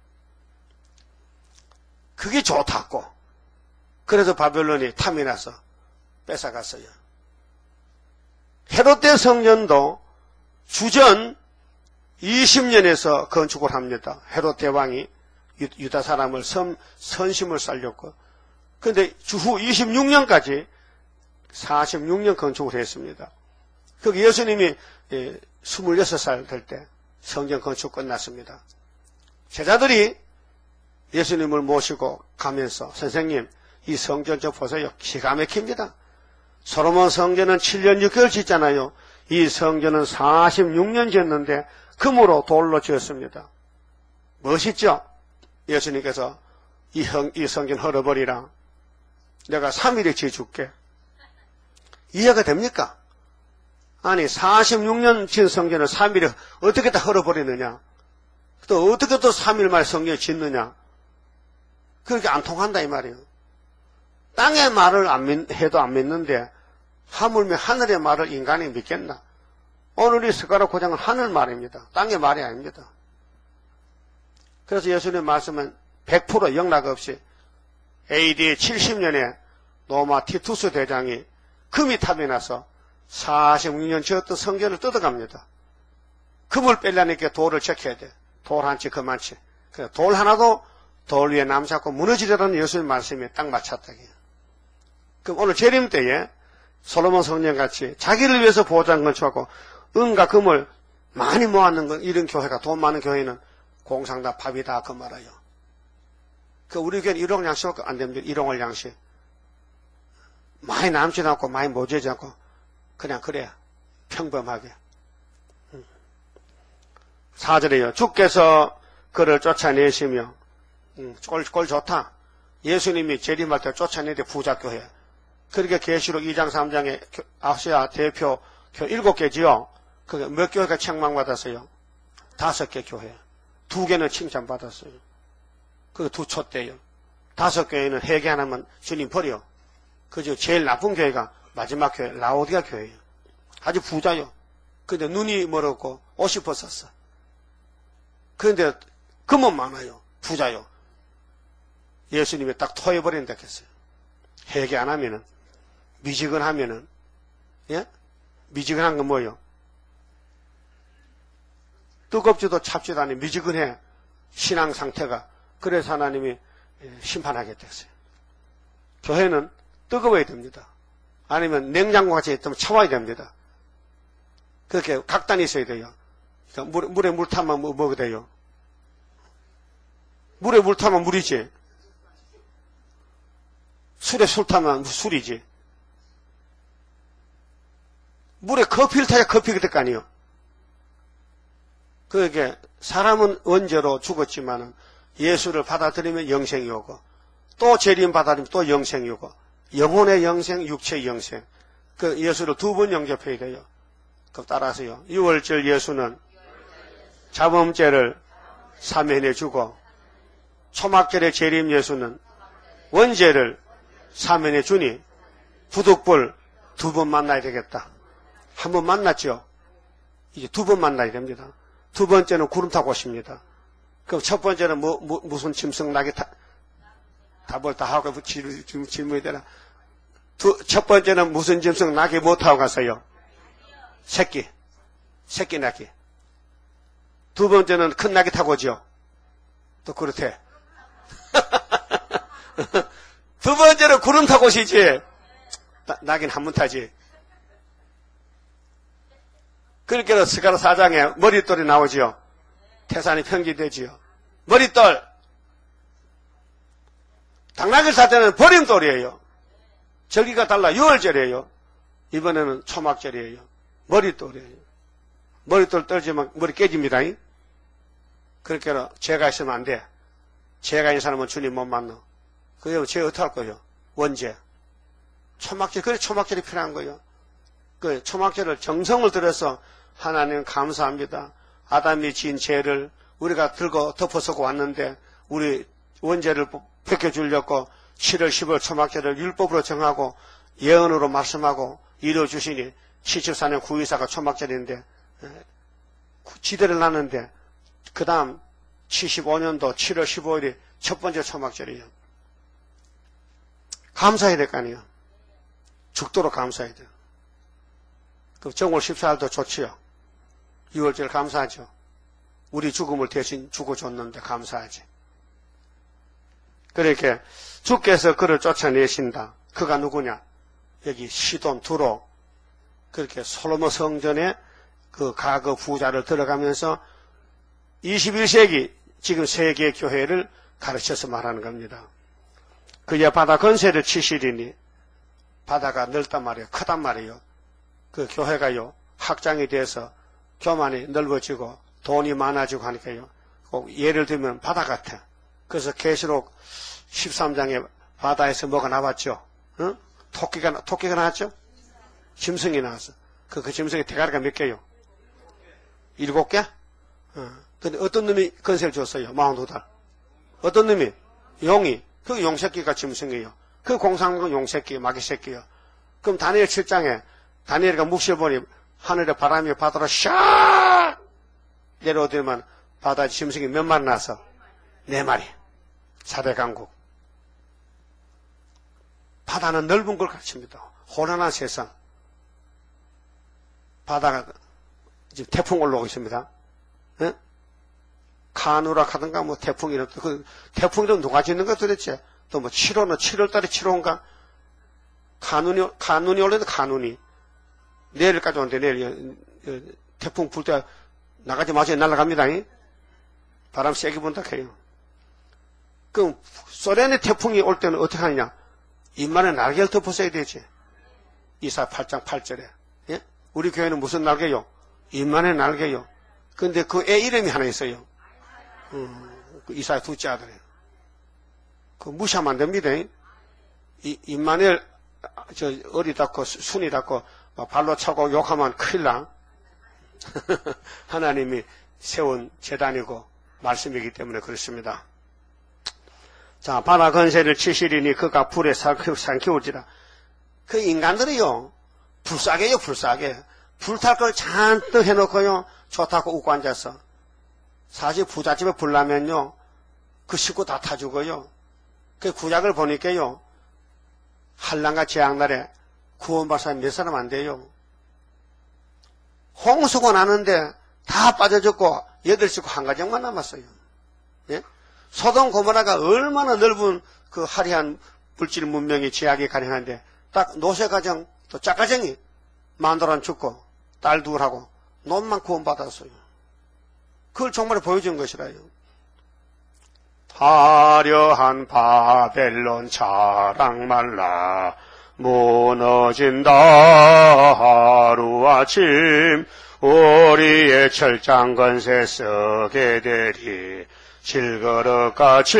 [SPEAKER 1] 그게 좋다고. 그래서 바벨론이 탐이 나서 뺏어갔어요. 헤롯 때 성전도 주전 20년에서 건축을 합니다. 헤롯 대왕이 유다 사람을 선심을 살렸고, 그런데 주후 26년까지 46년 건축을 했습니다. 거기 예수님이 26살 될 때 성전 건축 끝났습니다. 제자들이 예수님을 모시고 가면서 선생님 이 성전 좀 보세요. 기가 막힙니다. 솔로몬 성전은 7년 6개월 짓잖아요. 이 성전은 46년 짓는데 금으로 돌로 지었습니다. 멋있죠? 예수님께서 이 성전 헐어버리라. 내가 3일에 지어줄게. 이해가 됩니까? 아니 46년 지은 성전을 3일에 어떻게 다 헐어버리느냐. 또 어떻게 또 3일 만에 성전을 짓느냐. 그렇게 안 통한다 이 말이에요. 땅의 말을 해도 안 믿는데 하물며 하늘의 말을 인간이 믿겠나. 오늘 이 숟가락 고장은 하늘 말입니다. 땅의 말이 아닙니다. 그래서 예수님의 말씀은 100% 영락 없이 AD 70년에 로마 티투스 대장이 금이 탑에 나서 46년 지었던 성전을 뜯어갑니다. 금을 빼려니까 돌을 적혀야 돼. 돌 한 채, 금 한 채. 돌 하나도 돌 위에 남잡고 무너지려는 예수님의 말씀에 딱 맞췄다. 그럼 오늘 재림 때에 솔로몬 성전같이 자기를 위해서 보장 건축하고 은과 금을 많이 모았는 건 이런 교회가, 돈 많은 교회는 공상다 밥이다 그 말이에요. 우리 교회는 일용 양식밖에 안 됩니다. 일용할 양식. 많이 남지도 않고 많이 모자지 않고 그냥 그래야 평범하게. 4절에요. 주께서 그를 쫓아내시며 꼴 좋다. 예수님이 재림할 때 쫓아내는데 부자교회. 그렇게 계시록 2장 3장에 아시아 대표 교회 7개지요. 그게 몇 교회가 책망받았어요? 5개 교회. 2개는 칭찬받았어요. 그게 두 촛대요. 5교회는 회개 하나만 주님 버려. 그저 제일 나쁜 교회가 마지막 교회 라오디가 교회예요. 아주 부자요. 근데 눈이 멀었고 옷이 벗었어. 그런데 금은 많아요. 부자요. 예수님이 딱 토해버린다 했어요. 회개 안 하면은, 미지근하면은, 예? 미지근한 건 뭐예요? 뜨겁지도 찹지도 않은 미지근해. 신앙 상태가. 그래서 하나님이 심판하겠다 했어요. 교회는 뜨거워야 됩니다. 아니면 냉장고 같이 있으면 차와야 됩니다. 그렇게 각단이 있어야 돼요. 물에 물 타면 뭐가 돼요? 물에 물 타면 물이지. 술에 술 타면 술이지. 물에 커피를 타야 커피가 될 거 아니에요. 그러니까 사람은 원죄로 죽었지만 예수를 받아들이면 영생이 오고 또 재림 받아들이면 또 영생이 오고 영혼의 영생, 육체의 영생. 그 예수를 2번 영접해야 돼요. 그럼 따라서요. 6월절 예수는 자범죄를 사면해 주고 초막절의 재림 예수는 원죄를 사면해 주니 부득불 2번 만나야 되겠다. 한 번 만났죠. 이제 2번 만나야 됩니다. 2번째는 구름 타고 오십니다. 그럼 첫 번째는 무슨 짐승 나게 답을 다 하고 질문이 되나? 첫 번째는 무슨 짐승 낙이 뭐 타고 갔어요? 새끼 낙이. 두 번째는 큰 낙이 타고 오죠. 또 그렇대. 두 번째는 구름 타고 오시지. 낙인 한 번 타지. 그러니까 스가랴 4장에 머릿돌이 나오지요. 태산이 평지되지요. 머릿돌. 당나귀를 살 때는 버림돌이에요. 절기가 달라. 6월절이에요. 이번에는 초막절이에요. 머릿돌이에요. 머릿돌 떨어지면 머리 깨집니다. 그러니까 죄가 있으면 안 돼. 죄가 있는 사람은 주님 못 만나. 그러면 죄 어떻게 할 거예요? 원죄. 초막절, 그래 초막절이 필요한 거예요. 그 초막절을 정성을 들여서 하나님 감사합니다. 아담이 지은 죄를 우리가 들고 덮어서고 왔는데 우리 원죄를 벗겨주려고 7월 10월 초막절을 율법으로 정하고 예언으로 말씀하고 이루어주시니 74년 924가 초막절인데 지대를 놨는데 그 다음 75년도 7월 15일이 첫 번째 초막절이에요. 감사해야 될 거 아니에요. 죽도록 감사해야 돼요. 그 정월 14일도 좋지요. 6월절 감사하죠. 우리 죽음을 대신 죽어줬는데 감사하지. 그렇게 주께서 그를 쫓아내신다. 그가 누구냐? 여기 시돈 두로 그렇게 솔로몬 성전에 그 과거 부자를 들어가면서 21세기 지금 세계 교회를 가르쳐서 말하는 겁니다. 그의 바다 건세를 치시리니 바다가 넓단 말이에요. 크단 말이에요. 그 교회가요 확장이 돼서 교만이 넓어지고 돈이 많아지고 하니까요. 꼭 예를 들면 바다 같아. 그래서 계시록 13장에 바다에서 뭐가 나왔죠? 응? 토끼가 나왔죠? 짐승이 나왔어. 그 짐승의 대가리가 몇 개요? 7개? 근데 어떤 놈이 건세를 줬어요? 42달. 어떤 놈이? 용이. 그 용새끼가 짐승이에요. 그 공상은 용새끼, 마귀새끼요. 그럼 다니엘 7장에 다니엘가 묵셔보니 하늘에 바람이 바다로 샥 내려오더니만 바다 짐승이 몇 마리 나서? 4마리. 4대 강국. 바다는 넓은 걸 가르칩니다. 혼란한 세상. 바다가 지금 태풍 올라오고 있습니다. 예? 카누락 하든가 뭐 태풍 이런 그 태풍 이름 누가 짓는 거 도대체? 또 뭐 7호는 7월달에 7호인가? 카눈이 올라는데 카눈이 내일까지 오는데 내일 태풍 불 때 나가지 마세요. 날아갑니다. 바람 세게 분다 해요. 그럼 소련의 태풍이 올 때는 어떻게 하느냐? 입만에 날개를 덮어서야 되지. 이사 8장 8절에. 예? 우리 교회는 무슨 날개요? 입만에 날개요. 근데 그 애 이름이 하나 있어요. 그 이사의 둘째 아들이에요. 그 무시하면 안 됩니다. 입만에 어리 닫고 순이 닫고 발로 차고 욕하면 큰일 나. 하나님이 세운 재단이고 말씀이기 때문에 그렇습니다. 자, 바다 건세를 치시리니 그가 불에 삼키울지라. 그 인간들이요, 불싸게요, 불싸게. 불탈 걸 잔뜩 해놓고요, 좋다고 웃고 앉아서. 사실 부잣집에 불나면요, 그 식구 다 타 죽어요. 그 구약을 보니까요, 한란과 재앙날에 구원받을 사람이 몇 사람 안 돼요. 홍수가 나는데 다 빠져 죽고 8식구 한 가정만 남았어요. 예? 소돔 고모라가 얼마나 넓은 그 화려한 물질 문명이 제약이 가능한데 딱 노세 가정 또 짝가정이 만도란 죽고 딸 둘하고 놈만 구원받았어요. 그걸 정말 보여준 것이라요. 화려한 바벨론 자랑 말라 무너진다 하루아침 우리의 철장 건세 쓰게 되리 실거릇같이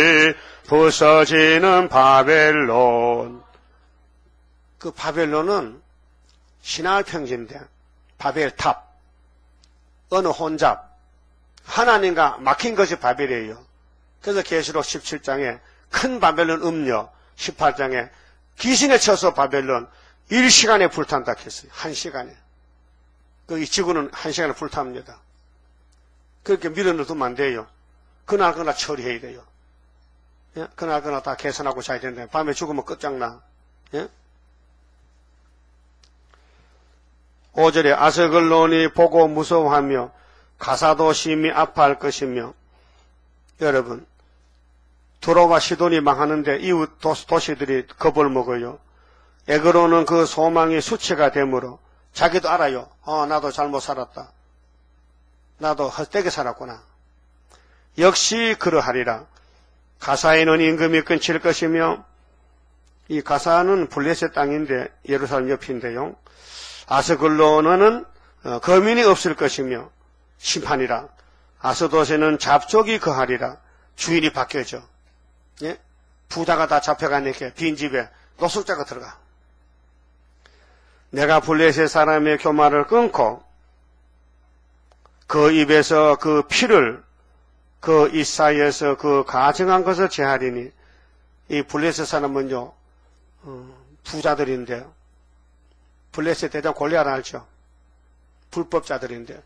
[SPEAKER 1] 부서지는 바벨론. 그 바벨론은 신할 평지인데 바벨탑 어느 혼잡 하나님과 막힌 것이 바벨이에요. 그래서 계시록 17장에 큰 바벨론 음녀 18장에 귀신에 쳐서 바벨론 1시간에 불탄다 했어요. 1시간에. 그 지구는 1시간에 불탑니다. 그렇게 밀어넣으면 안 돼요. 그날 처리해야 돼요. 예? 그날 다 계산하고 자야 되는데 밤에 죽으면 끝장나. 예? 5절에 아스글론이 보고 무서워하며 가사도 심히 아파할 것이며. 여러분, 두로와 시돈이 망하는데 이웃 도시들이 겁을 먹어요. 에그로는 그 소망이 수치가 되므로 자기도 알아요. 나도 잘못 살았다. 나도 헛되게 살았구나. 역시 그러하리라. 가사에는 임금이 끊칠 것이며, 이 가사는 블레셋 땅인데 예루살렘 옆인데요. 아스글론은 거민이 없을 것이며 심판이라. 아스돗에는 잡족이 거하리라. 주인이 바뀌어져. 예? 부자가 다 잡혀가니까 빈집에 노숙자가 들어가. 내가 블레셋 사람의 교마를 끊고 그 입에서 그 피를 그 이사이에서 그 가증한 것을 제하리니. 이 블레셋 사람은요, 부자들인데, 블레셋 대장 골리앗 알죠? 불법자들인데,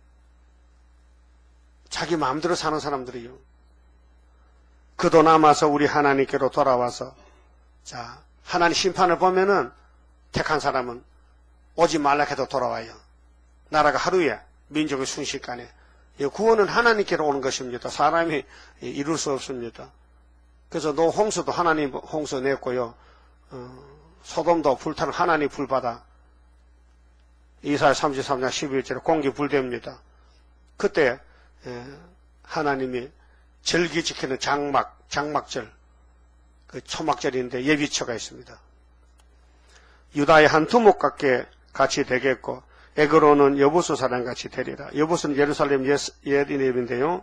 [SPEAKER 1] 자기 마음대로 사는 사람들이요. 그도 남아서 우리 하나님께로 돌아와서, 자, 하나님 심판을 보면은 택한 사람은 오지 말라 해도 돌아와요. 나라가 하루에, 민족의 순식간에. 구원은 하나님께로 오는 것입니다. 사람이 이룰 수 없습니다. 그래서 노 홍수도 하나님 홍수 냈고요. 소돔도 불타는 하나님 불바다. 이사야 33장 11절에 공기 불됩니다. 그때 하나님이 절기 지키는 장막절, 그 초막절인데 예비처가 있습니다. 유다의 한 두목 같이 되겠고, 에그로는 여부수 사람같이 되리라. 여부수는 예루살렘 옛 이름인데요.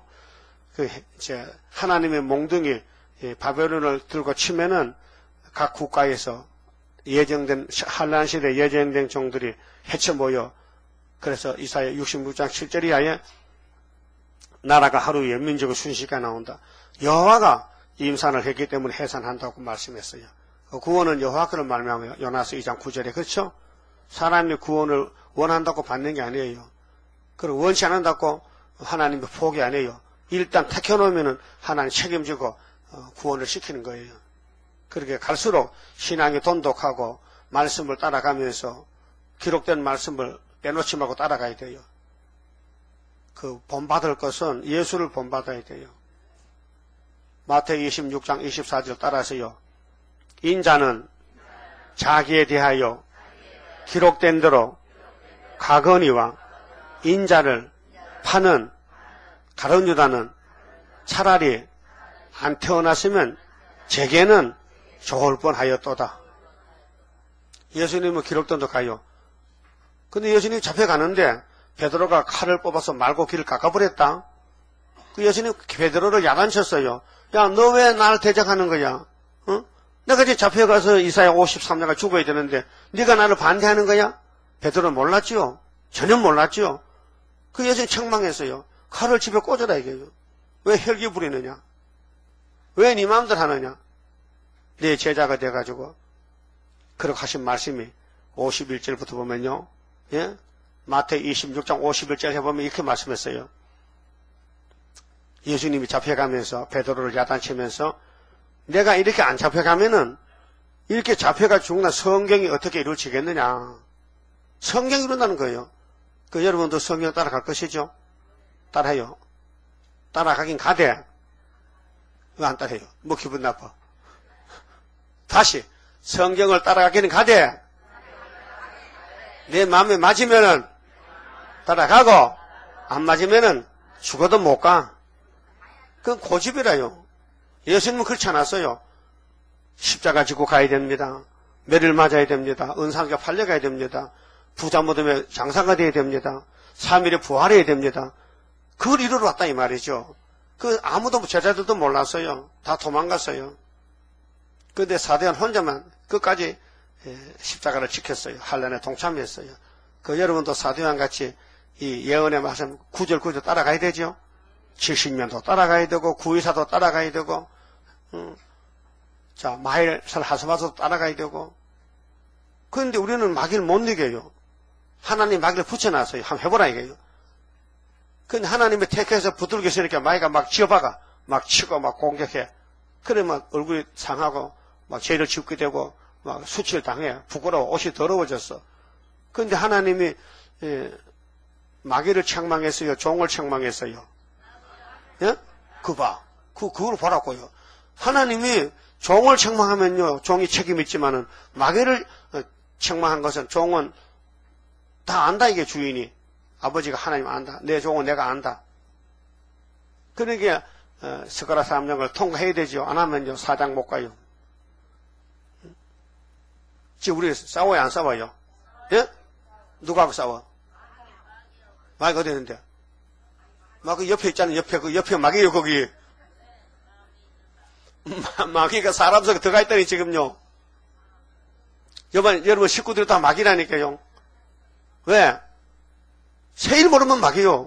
[SPEAKER 1] 하나님의 몽둥이 바벨론을 들고 치면은 각 국가에서 예정된, 한란 시대 예정된 종들이 해쳐 모여, 그래서 이사야 66장 7절 이하에 나라가 하루에 민족의 순식간에 나온다. 여호와가 임산을 했기 때문에 해산한다고 말씀했어요. 구원은 여호와께로 말미암아 요나서 2장 9절에. 그렇죠? 사람이 구원을 원한다고 받는 게 아니에요. 그리고 원치 않는다고 하나님이 포기 안 해요. 일단 택해놓으면 하나님 책임지고 구원을 시키는 거예요. 그렇게 갈수록 신앙이 돈독하고 말씀을 따라가면서 기록된 말씀을 빼놓지 말고 따라가야 돼요. 그 본받을 것은 예수를 본받아야 돼요. 마태복음 26장 24절 따라서요. 인자는 자기에 대하여 기록된 대로 가거니와 인자를 파는 가룟 유다는 차라리 안 태어났으면 제게는 좋을 뻔하였도다. 예수님은 기록된 대로 가요. 근데 예수님이 잡혀가는데 베드로가 칼을 뽑아서 말고 길을 깎아버렸다. 그 예수님 베드로를 야단쳤어요. 야, 너 왜 날 대적하는 거야? 어? 내가 이제 잡혀가서 이사야 53년가 죽어야 되는데 네가 나를 반대하는 거야? 베드로는 몰랐죠. 전혀 몰랐죠. 그 예수님 책망했어요. 칼을 집에 꽂아라 이게요. 왜 혈기 부리느냐? 왜 네 마음대로 하느냐? 네 제자가 돼가지고 그렇게 하신 말씀이 51절부터 보면요. 예? 마태복음 26장 51절 해보면 이렇게 말씀했어요. 예수님이 잡혀가면서 베드로를 야단치면서 내가 이렇게 안 잡혀가면은 이렇게 잡혀가 죽나 성경이 어떻게 이루어지겠느냐. 성경이 이룬다는 거예요. 그 여러분도 성경 따라갈 것이죠? 따라해요. 따라가긴 가대. 왜 안 따라해요? 뭐 기분 나빠. 다시 성경을 따라가기는 가대. 내 마음에 맞으면은 따라가고 안 맞으면은 죽어도 못 가. 그건 고집이라요. 예수님은 그렇지 않았어요. 십자가 지고 가야 됩니다. 매를 맞아야 됩니다. 은상과 팔려가야 됩니다. 부자 무덤에 장사가 돼야 됩니다. 3일에 부활해야 됩니다. 그걸 이루러 왔다 이 말이죠. 그 아무도 제자들도 몰랐어요. 다 도망갔어요. 그런데 사도연 혼자만 끝까지 십자가를 지켰어요. 환난에 동참했어요. 그 여러분도 사도연 같이 이 예언의 말씀 9절 9절 따라가야 되죠. 70년도 따라가야 되고 구의사도 따라가야 되고 자 마일설 하스마도 따라가야 되고. 그런데 우리는 마귀를 못 이겨요. 하나님 마귀를 붙여놨어요. 한번 해보라 이게요. 근데 하나님이 택해서 붙들고 있으니까 마귀가 막 지어박아. 막 치고 막 공격해. 그러면 얼굴이 상하고 막 죄를 짓게 되고 막 수치를 당해. 부끄러워. 옷이 더러워졌어. 그런데 하나님이 마귀를 책망했어요? 종을 책망했어요? 예? 그걸 보라고요. 하나님이 종을 책망하면요, 종이 책임 있지만은, 마귀를 책망한 것은 종은 다 안다, 이게 주인이. 아버지가 하나님 안다. 내 종은 내가 안다. 그러니까, 스가랴 3장을 통과해야 되죠. 안 하면요, 사장 못 가요. 지금 우리 싸워요, 안 싸워요? 예? 누구하고 싸워? 마귀가 어디 있는데? 마귀 옆에 있잖아요. 옆에 마귀요, 거기. 마귀가 사람 속에 들어가 있다니, 지금요. 여러분 식구들이 다 마귀라니까요. 왜? 세일 모르면 마귀요.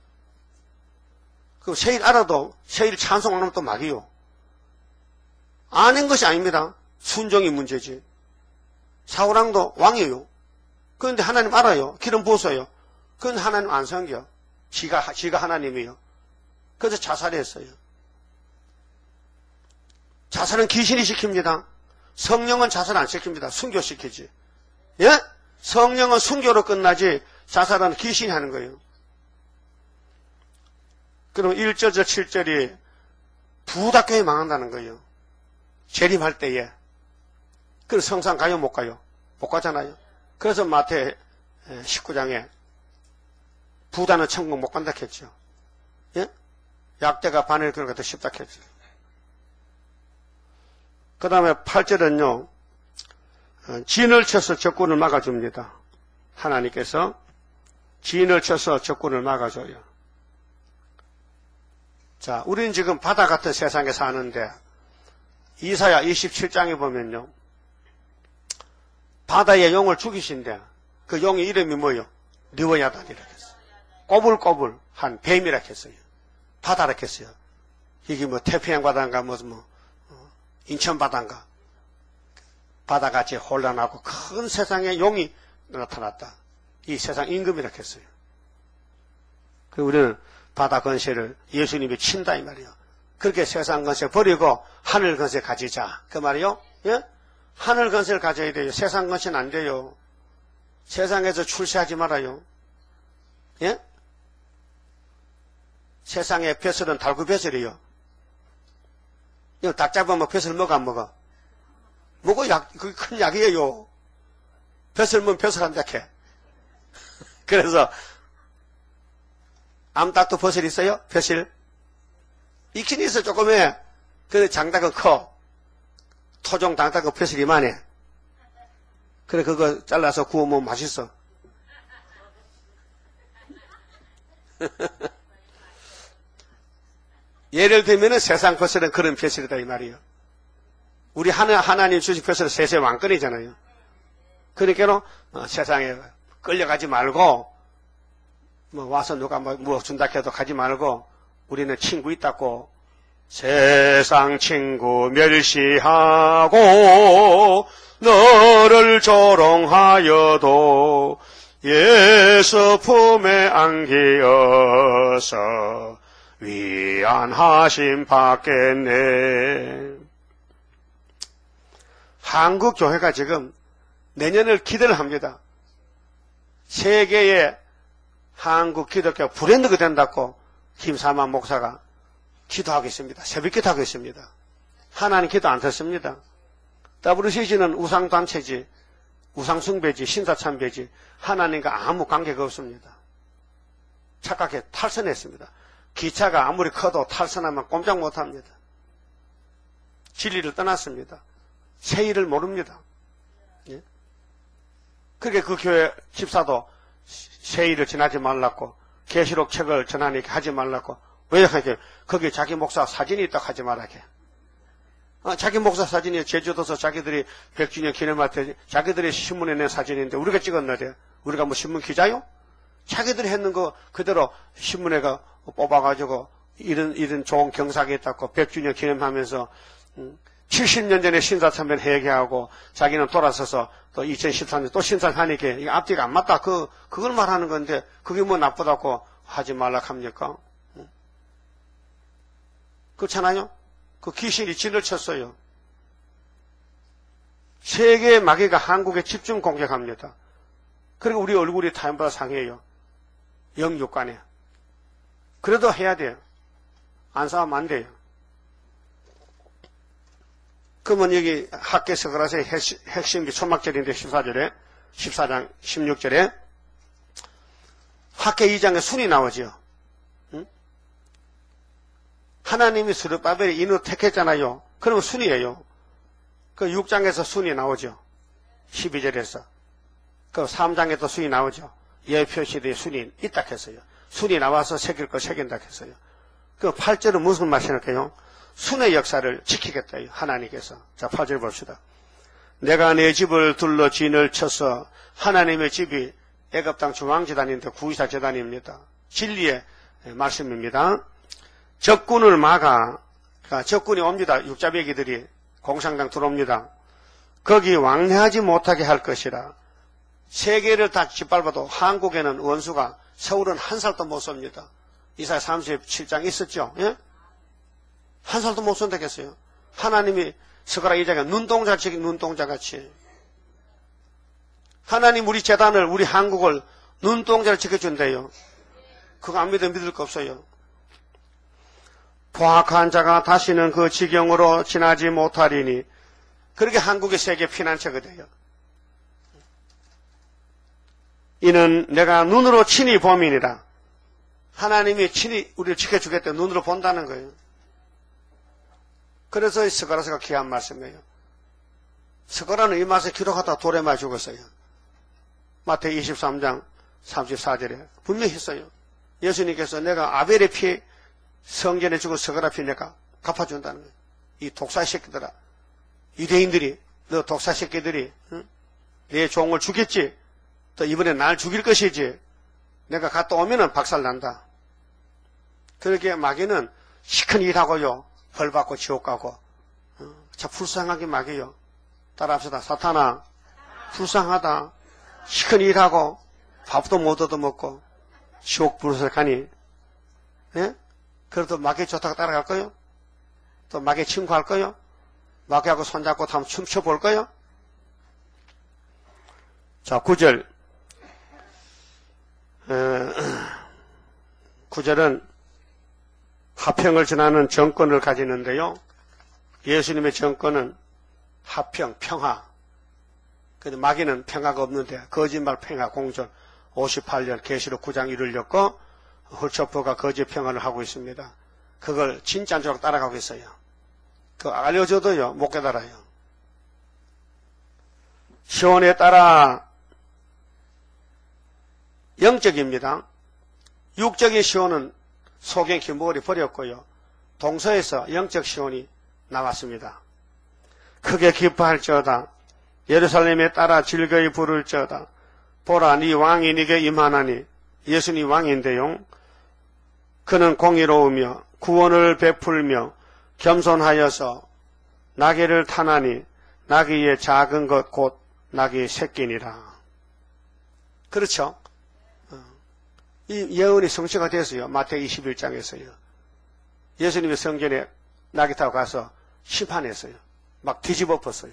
[SPEAKER 1] 그 세일 알아도, 세일 찬송 안 하면 또 마귀요. 아는 것이 아닙니다. 순종이 문제지. 사울왕도 왕이에요. 그런데 하나님 알아요. 기름 부었어요. 그건 하나님 안 섬겨. 지가 하나님이요. 그래서 자살했어요. 자살은 귀신이 시킵니다. 성령은 자살 안 시킵니다. 순교시키지. 예? 성령은 순교로 끝나지 자살은 귀신이 하는 거예요. 그럼 1절에서 7절이 부다교회 망한다는 거예요. 재림할 때에. 그럼 성상 가요, 못 가요? 못 가잖아요. 그래서 마태 19장에 부다는 천국 못 간다 했죠. 예? 약대가 바늘 그런 것도 쉽다 했죠. 그 다음에 8절은요, 진을 쳐서 적군을 막아줍니다. 하나님께서 진을 쳐서 적군을 막아줘요. 자, 우리는 지금 바다 같은 세상에 사는데, 이사야 27장에 보면요, 바다의 용을 죽이신데, 그 용의 이름이 뭐예요? 리워야단이라고 했어요. 꼬불꼬불한 뱀이라고 했어요. 바다라고 했어요. 이게 뭐 태평양 바다인가, 인천 바다인가. 바다같이 혼란하고 큰 세상에 용이 나타났다. 이 세상 임금이라고 했어요. 그리고 우리는 바다 건세를 예수님이 친다, 이 말이에요. 그렇게 세상 건세 버리고 하늘 건세 가지자. 그 말이요? 예? 하늘 건세를 가져야 돼요. 세상 건세는 안 돼요. 세상에서 출세하지 말아요. 예? 세상의 벼슬은 달구 벼슬이에요. 이거 닭 잡으면 벼슬 먹어, 안 먹어? 먹어, 그게 큰 약이에요. 벼슬 먹으면 벼슬 한다 해. 그래서, 암탉도 벼슬 있어요? 벼슬? 있긴 있어, 조금해. 근데 장닭은 커. 토종 닭은 벼슬이 많아. 그래, 그거 잘라서 구우면 맛있어. 예를 들면은 세상 벼슬은 그런 벼슬이다, 이 말이에요. 우리 하나님 주신 벼슬은 세세 왕권이잖아요. 그러니까, 세상에 끌려가지 말고, 와서 누가 뭐 준다 해도 가지 말고, 우리는 친구 있다고, 세상 친구 멸시하고, 너를 조롱하여도, 예수 품에 안기어서, 위안하심 받겠네. 한국 교회가 지금 내년을 기대를 합니다. 세계의 한국 기독교 브랜드가 된다고 김사만 목사가 기도하고 있습니다. 새벽 기도하고 있습니다. 하나님 기도 안 듣습니다. WCC는 우상단체지, 우상숭배지, 신사참배지, 하나님과 아무 관계가 없습니다. 착각해 탈선했습니다. 기차가 아무리 커도 탈선하면 꼼짝 못합니다. 진리를 떠났습니다. 세일을 모릅니다. 예? 그렇게 그 교회 집사도 세일을 지나지 말라고, 계시록 책을 전하니까 하지 말라고. 왜 하게? 거기 자기 목사 사진이 있다고 하지 말라게. 자기 목사 사진이 제주도서 자기들이 100주년 기념할 때 자기들이 신문에 낸 사진인데 우리가 찍었는데, 우리가 뭐 신문 기자요? 자기들이 했는 거 그대로 신문에가 뽑아가지고 이런 좋은 경사가 있다고 100주년 기념하면서 70년 전에 신사참배를 회개하고 자기는 돌아서서 또 2013년 또 신사하니까 이게 앞뒤가 안 맞다. 그걸 말하는 건데 그게 뭐 나쁘다고 하지 말라 합니까? 그렇잖아요? 그 귀신이 진을 쳤어요. 세계의 마귀가 한국에 집중 공격합니다. 그리고 우리 얼굴이 타인보다 상해요. 영육간에. 그래도 해야 돼요. 안 싸우면 안 돼요. 그러면 여기 학계 서가라서의 핵심기 초막절인데 14절에 14장 16절에 학계 2장에 순이 나오죠. 응? 하나님이 스룹바벨이 인을 택했잖아요. 그러면 순이에요. 그 6장에서 순이 나오죠. 12절에서. 그 3장에도 순이 나오죠. 예표시대에 순이 있다 했어요. 순이 나와서 새길 거 새긴다 했어요. 그 8절은 무슨 말씀일까요? 순의 역사를 지키겠다, 하나님께서. 자, 8절 봅시다. 내가 내 집을 둘러 진을 쳐서 하나님의 집이 애굽 땅 중앙재단인데 구이사 재단입니다. 진리의 말씀입니다. 적군을 막아, 그러니까 적군이 옵니다. 육자배기들이 공산당 들어옵니다. 거기 왕래하지 못하게 할 것이라. 세계를 다 짓밟아도 한국에는 원수가 서울은 한 살도 못 섭니다. 이사야 37장 있었죠? 예? 한 살도 못 선택했어요. 하나님이 스가랴 2장에 눈동자같이 눈동자같이. 하나님 우리 재단을, 우리 한국을 눈동자를 지켜준대요. 그거 안 믿을 거 없어요. 포악한 자가 다시는 그 지경으로 지나지 못하리니. 그렇게 한국의 세계 피난처가 돼요. 이는 내가 눈으로 친히 범인이라. 하나님이 친히 우리를 지켜주겠다. 눈으로 본다는 거예요. 그래서 이 스가랴서가 귀한 말씀이에요. 스가랴는 이 말씀 기록하다 돌에 맞아 죽었어요. 마태복음 23장 34절에 분명히 했어요. 예수님께서 내가 아벨의 피 성전에 죽은 스가랴 피 내가 갚아준다는 거예요. 이 독사 새끼들아, 유대인들이, 너 독사 새끼들이, 응? 내 종을 죽였지? 또 이번에 날 죽일 것이지? 내가 갔다 오면은 박살난다. 그렇게 마귀는 시큰 일하고요. 벌 받고 지옥 가고. 참 불쌍하게 마귀요. 따라합시다. 사탄아, 불쌍하다. 시큰 일하고 밥도 못 얻어먹고 지옥 불에서 가니. 예? 그래도 마귀 좋다고 따라갈 거요? 또 마귀 친구할 거요? 마귀하고 손잡고 한번 춤춰볼 거요? 자, 9절. 9절은 화평을 전하는 정권을 가지는데요. 예수님의 정권은 화평, 평화. 근데 마귀는 평화가 없는데 거짓말, 평화, 공존. 58년 계시록 9장 이루려고 훌초프가 거짓 평화를 하고 있습니다. 그걸 진짜인 줄 알고 따라가고 있어요. 그거 알려줘도요, 못 깨달아요. 시온에 따라 영적입니다. 육적인 시온은 소경키 머리 버렸고요. 동서에서 영적 시온이 나왔습니다. 크게 기뻐할지어다. 예루살렘에 따라 즐거이 부를지어다. 보라, 네 왕이 네게 임하나니. 예수님 왕인데요. 그는 공의로우며 구원을 베풀며 겸손하여서 나귀를 타나니 나귀의 작은 것 곧 나귀의 새끼니라. 그렇죠? 이 예언이 성취가 됐어요. 마태복음 21장에서요. 예수님의 성전에 나귀 타고 가서 심판했어요. 막 뒤집어엎었어요.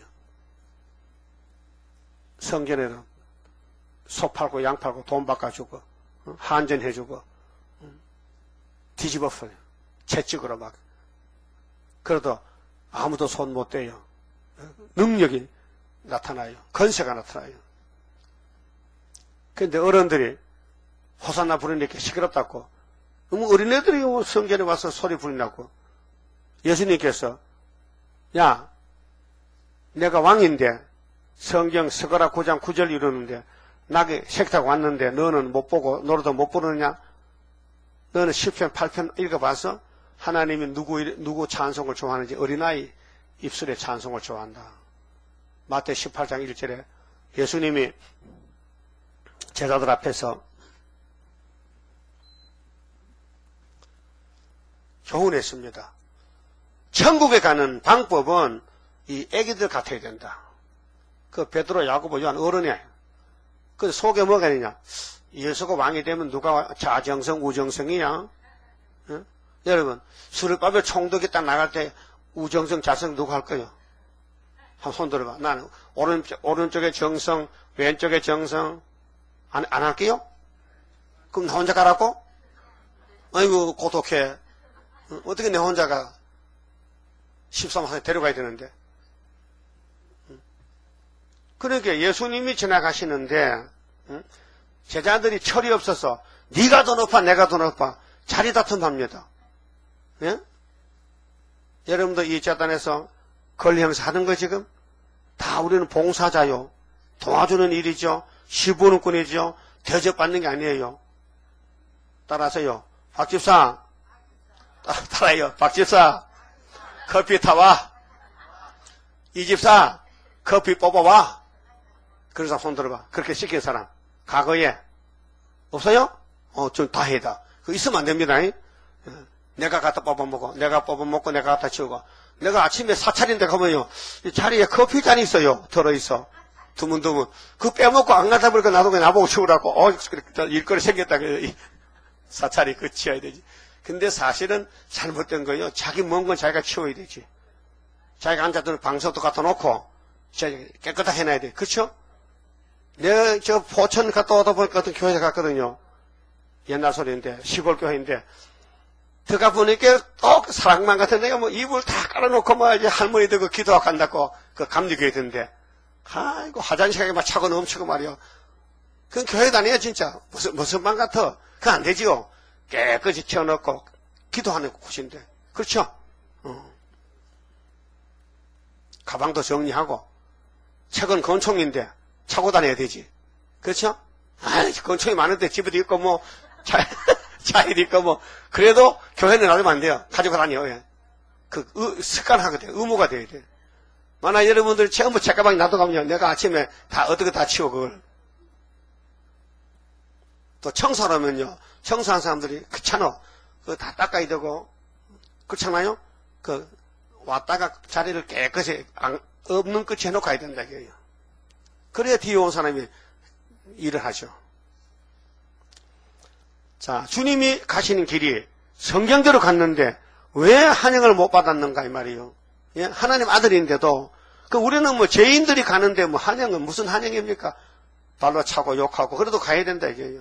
[SPEAKER 1] 성전에는 소 팔고 양 팔고 돈 바꿔주고 한전해주고 뒤집어엎어요. 채찍으로 막. 그래도 아무도 손 못 대요. 능력이 나타나요. 건세가 나타나요. 그런데 어른들이 호산나 부르니까 시끄럽다고. 어린애들이 성전에 와서 소리 부르냐고. 예수님께서 야, 내가 왕인데 성경 스가랴 9장 9절 이루는데 나게 색타고 왔는데 너는 못 보고 노래도 못 부르느냐? 너는 10편 8편 읽어봐서 하나님이 누구 찬송을 좋아하는지 어린아이 입술에 찬송을 좋아한다. 마태 18장 1절에 예수님이 제자들 앞에서 교훈했습니다. 천국에 가는 방법은 이 애기들 같아야 된다. 그 베드로, 야고보, 요한 어른이야. 그 속에 뭐가 있냐? 예수가 왕이 되면 누가 자정성, 우정성이야? 응? 여러분, 수르바벨 총독이 딱 나갈 때 우정성, 자성 누가 할 거예요? 한번 손 들어봐. 나는 오른쪽에 정성, 왼쪽에 정성. 안 할게요? 그럼 나 혼자 가라고? 아이고, 고독해. 어떻게 내 혼자가 13세 데려가야 되는데. 그러니까 예수님이 지나가시는데, 제자들이 철이 없어서, 네가 더 높아, 내가 더 높아. 자리 다툼합니다. 예? 여러분들 이 재단에서 권리 행사하는 거 지금? 다 우리는 봉사자요. 도와주는 일이죠. 시부는꾼이죠. 대접받는 게 아니에요. 따라서요. 박집사. 따라요. 박집사. 커피 타와. 이 집사. 커피 뽑아와. 그런 사람 손 들어봐. 그렇게 시킨 사람. 과거에. 없어요? 좀 다 해다. 그거 있으면 안 됩니다. 내가 갖다 뽑아먹고, 내가 뽑아먹고, 내가 갖다 치우고. 내가 아침에 사찰인데 가면요. 이 자리에 커피 잔이 있어요. 들어있어. 드문드문. 그거 빼먹고 안 갖다 버리니까 나도 그냥 나보고 치우라고. 일거리 생겼다. 사찰이 그 치워야 되지. 근데 사실은 잘못된 거예요. 자기 먹은 건 자기가 치워야 되지. 자기가 앉았던 방석도 갖다 놓고, 깨끗하게 해놔야 돼. 그쵸? 내가 저 포천 갔다 오다 보니까 어떤 교회에 갔거든요. 옛날 소리인데, 시골 교회인데, 들어가 보니까 또 사랑만 같은 데가 뭐 이불 다 깔아놓고 뭐 이제 할머니들 그 기도하고 간다고 그 감리교회던데. 아이고, 화장실에 막 차고 넘치고 말이요. 그건 교회 다녀요, 진짜. 무슨 방 같아. 그건 안 되지요. 깨끗이 채워놓고 기도하는 곳인데. 그렇죠? 가방도 정리하고, 책은 권총인데 차고 다녀야 되지. 그렇죠? 아이, 권총이 많은데 집에도 있고 뭐, 차에도 있고 뭐, 그래도 교회는 놔두면 안 돼요. 가지고 다녀요. 예. 습관화가 돼. 의무가 돼야 돼. 만약 여러분들 전부 책가방에 놔두가면 내가 아침에 다 어떻게 다 치워, 그걸. 또 청소하면요. 청소한 사람들이 귀찮아. 그거 다 닦아야 되고, 그렇잖아요? 왔다가 자리를 깨끗이, 없는 끝이 해놓고 가야 된다, 이거예요. 그래야 뒤에 온 사람이 일을 하죠. 자, 주님이 가시는 길이 성경대로 갔는데 왜 환영을 못 받았는가 이 말이에요. 예? 하나님 아들인데도 우리는 뭐 죄인들이 가는데 뭐 환영은 무슨 환영입니까? 발로 차고 욕하고 그래도 가야 된다 이게요.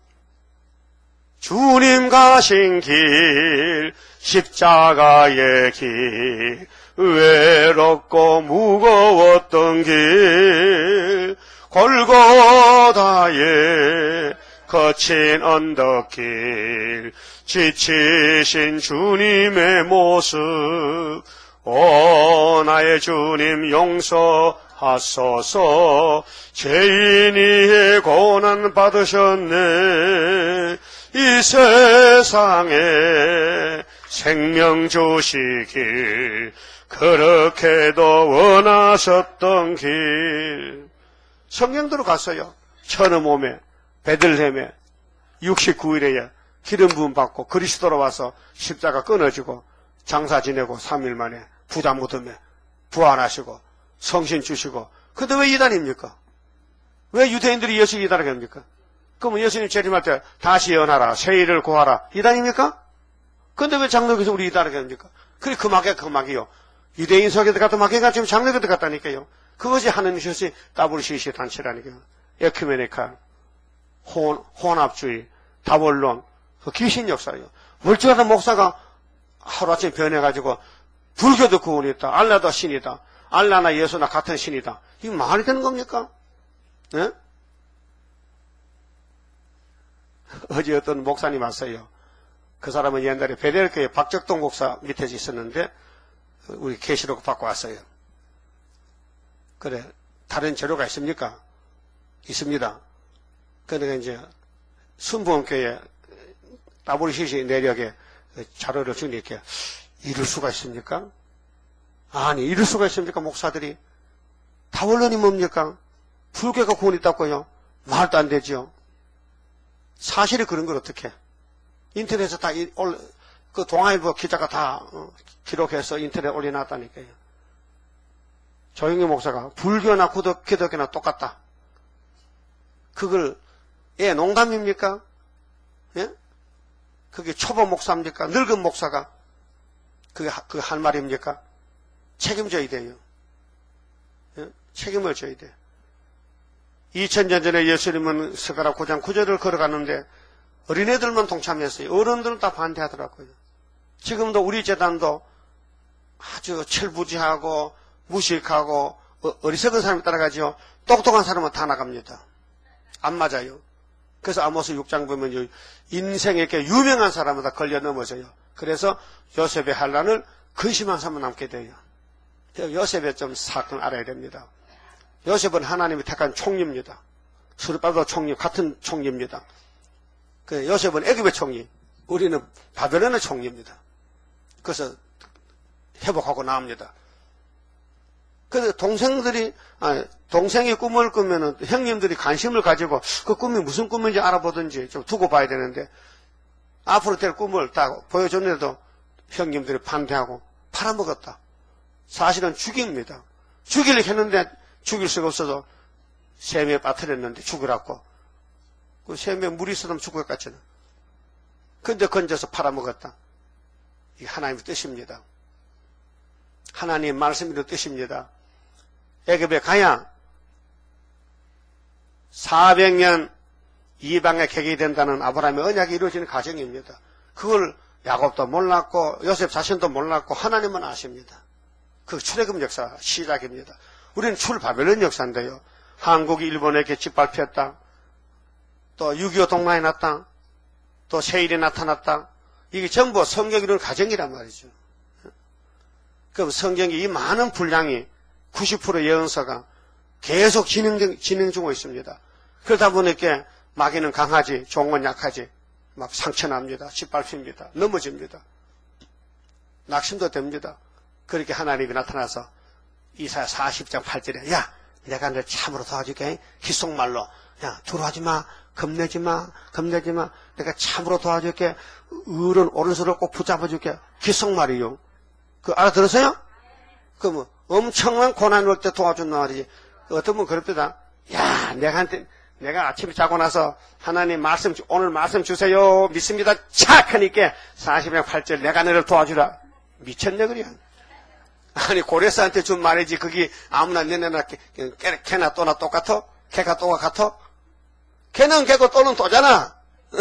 [SPEAKER 1] 주님 가신 길 십자가의 길 외롭고 무거웠던 길 골고다의 거친 언덕길 지치신 주님의 모습 오 나의 주님 용서하소서 죄인이 고난 받으셨네 이 세상에 생명 주시길 그렇게도 원하셨던 길 성경대로 갔어요. 천의 몸에 베들레헴에 69일에 기름 부음 받고 그리스도로 와서 십자가 끊어지고 장사 지내고 3일 만에 부자 무덤에 부활하시고 성신 주시고 근데 왜 이단입니까? 왜 유대인들이 예수 이단하게 합니까? 그러면 예수님 재림할 때 다시 예언하라 새 일을 구하라 이단입니까? 근데 왜 장로교에서 우리 이단하게 합니까? 그래 그 막이요. 유대인 속에도 갔다 막이가 지금 장로교도 갔다니까요. 그것이 하느님이시 WCC 단체라니까요. 에큐메니칼 혼합주의, 다원론, 귀신 역사예요. 멀쩡한 목사가 하루아침에 변해가지고 불교도 구원이 있다. 알라도 신이다. 알라나 예수나 같은 신이다. 이게 말이 되는 겁니까? 네? 어제 어떤 목사님 왔어요. 그 사람은 옛날에 베델교회 박적동 목사 밑에 있었는데 우리 계시록 받고 왔어요. 그래 다른 재료가 있습니까? 있습니다. 그러니까 이제 순복음교회 WCC 내력에 자료를 주니까 이럴 수가 있습니까? 아니 이럴 수가 있습니까? 목사들이 다원론이 뭡니까? 불교가 구원 있다고요? 말도 안 되죠. 사실이 그런 걸 어떻게 인터넷에 다 그 동아일보 기자가 다 기록해서 인터넷에 올려놨다니까요. 조영희 목사가 불교나 기독교나 똑같다. 그걸 농담입니까? 예? 그게 초보 목사입니까? 늙은 목사가 그게 할 말입니까? 책임져야 돼요. 예? 책임을 져야 돼. 2000년 전에 예수님은 스가랴 9장 9절을 걸어갔는데 어린애들만 동참했어요. 어른들은 다 반대하더라고요. 지금도 우리 재단도 아주 철부지하고 무식하고 어리석은 사람이 따라가죠. 똑똑한 사람은 다 나갑니다. 안 맞아요. 그래서 아모스 6장 보면 인생에 이렇게 유명한 사람은 다 걸려 넘어져요. 그래서 요셉의 환란을 근심한 사람은 남게 돼요. 요셉의 좀 사건을 알아야 됩니다. 요셉은 하나님이 택한 총리입니다. 스룹바벨 총리 같은 총리입니다. 요셉은 애굽의 총리, 우리는 바벨론의 총리입니다. 그래서 회복하고 나옵니다. 그래서 동생이 꿈을 꾸면은 형님들이 관심을 가지고 그 꿈이 무슨 꿈인지 알아보든지 좀 두고 봐야 되는데 앞으로 될 꿈을 딱 보여줬는데도 형님들이 반대하고 팔아먹었다. 사실은 죽입니다. 죽이려고 했는데 죽일 수가 없어서 샘에 빠뜨렸는데 죽으라고. 그 샘에 물이 있어도 죽을 것 같잖아. 근데 건져서 팔아먹었다. 이게 하나님의 뜻입니다. 하나님의 말씀의 뜻입니다. 애굽에 가야 400년 이방에 객이 된다는 아브라함의 언약이 이루어지는 과정입니다. 그걸 야곱도 몰랐고 요셉 자신도 몰랐고 하나님은 아십니다. 그 출애굽 역사 시작입니다. 우리는 출바벨론 역사인데요. 한국이 일본에게 짓밟혔다. 또 6.25 동란이 났다. 또 세일이 나타났다. 이게 전부 성경이 이루는 과정이란 말이죠. 그럼 성경이 이 많은 분량이 90% 예언서가 계속 진행 중에 있습니다. 그러다 보니까 마귀는 강하지, 종은 약하지, 막 상처납니다. 짓밟힙니다. 넘어집니다. 낙심도 됩니다. 그렇게 하나님이 나타나서 이사야 40장 8절에 야, 내가 널 참으로 도와줄게. 귓속말로 야, 두려워하지 마, 겁내지 마. 내가 참으로 도와줄게. 의로운 오른손을 꼭 붙잡아줄게. 귓속말이요. 그 알아들었어요? 그 뭐 엄청난 고난이 올 때 도와준단 말이지. 어떤 분 그럽니다. 야, 내가 아침에 자고 나서 하나님 오늘 말씀 주세요. 믿습니다. 착! 하니까 40장 8절 내가 너를 도와주라. 미쳤네, 그래. 아니, 고레스한테 준 말이지. 그게 아무나 내내나 개나 또나 똑같아? 개가 또가 같아? 개는 개고 또는 또잖아.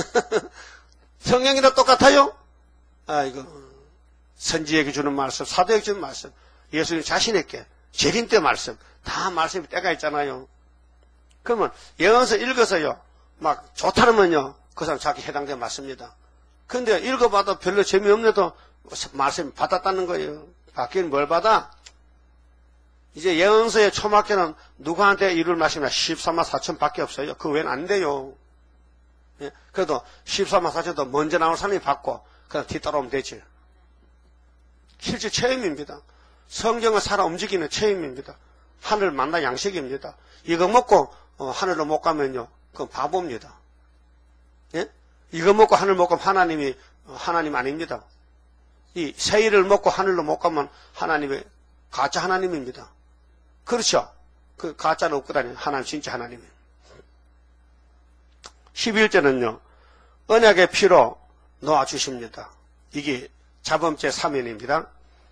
[SPEAKER 1] 성경이나 똑같아요? 아이고. 선지에게 주는 말씀, 사도에게 주는 말씀, 예수님 자신에게, 재림 때 말씀, 다 말씀이 때가 있잖아요. 그러면 예언서 읽어서요, 막 좋다면요, 그 사람 자기 해당되는 맞습니다. 근데 읽어봐도 별로 재미없는데도 말씀 받았다는 거예요. 받기는 뭘 받아? 이제 예언서의 초막계는 누구한테 이룰 말씀이나 14만 4천 밖에 없어요. 그 외엔 안 돼요. 예? 그래도 14만 4천도 먼저 나올 사람이 받고, 그냥 뒤따라오면 되지. 실제 체험입니다. 성경은 살아 움직이는 체험입니다. 하늘 만나 양식입니다. 이거 먹고 하늘로 못 가면요, 그건 바보입니다. 예? 이거 먹고 하늘 못 가면 하나님 아닙니다. 이 세일을 먹고 하늘로 못 가면 하나님의 가짜 하나님입니다. 그렇죠? 그 가짜는 없고 다니는 하나님 진짜 하나님이에요. 11절은요, 언약의 피로 놓아주십니다. 이게 자범죄 사면입니다.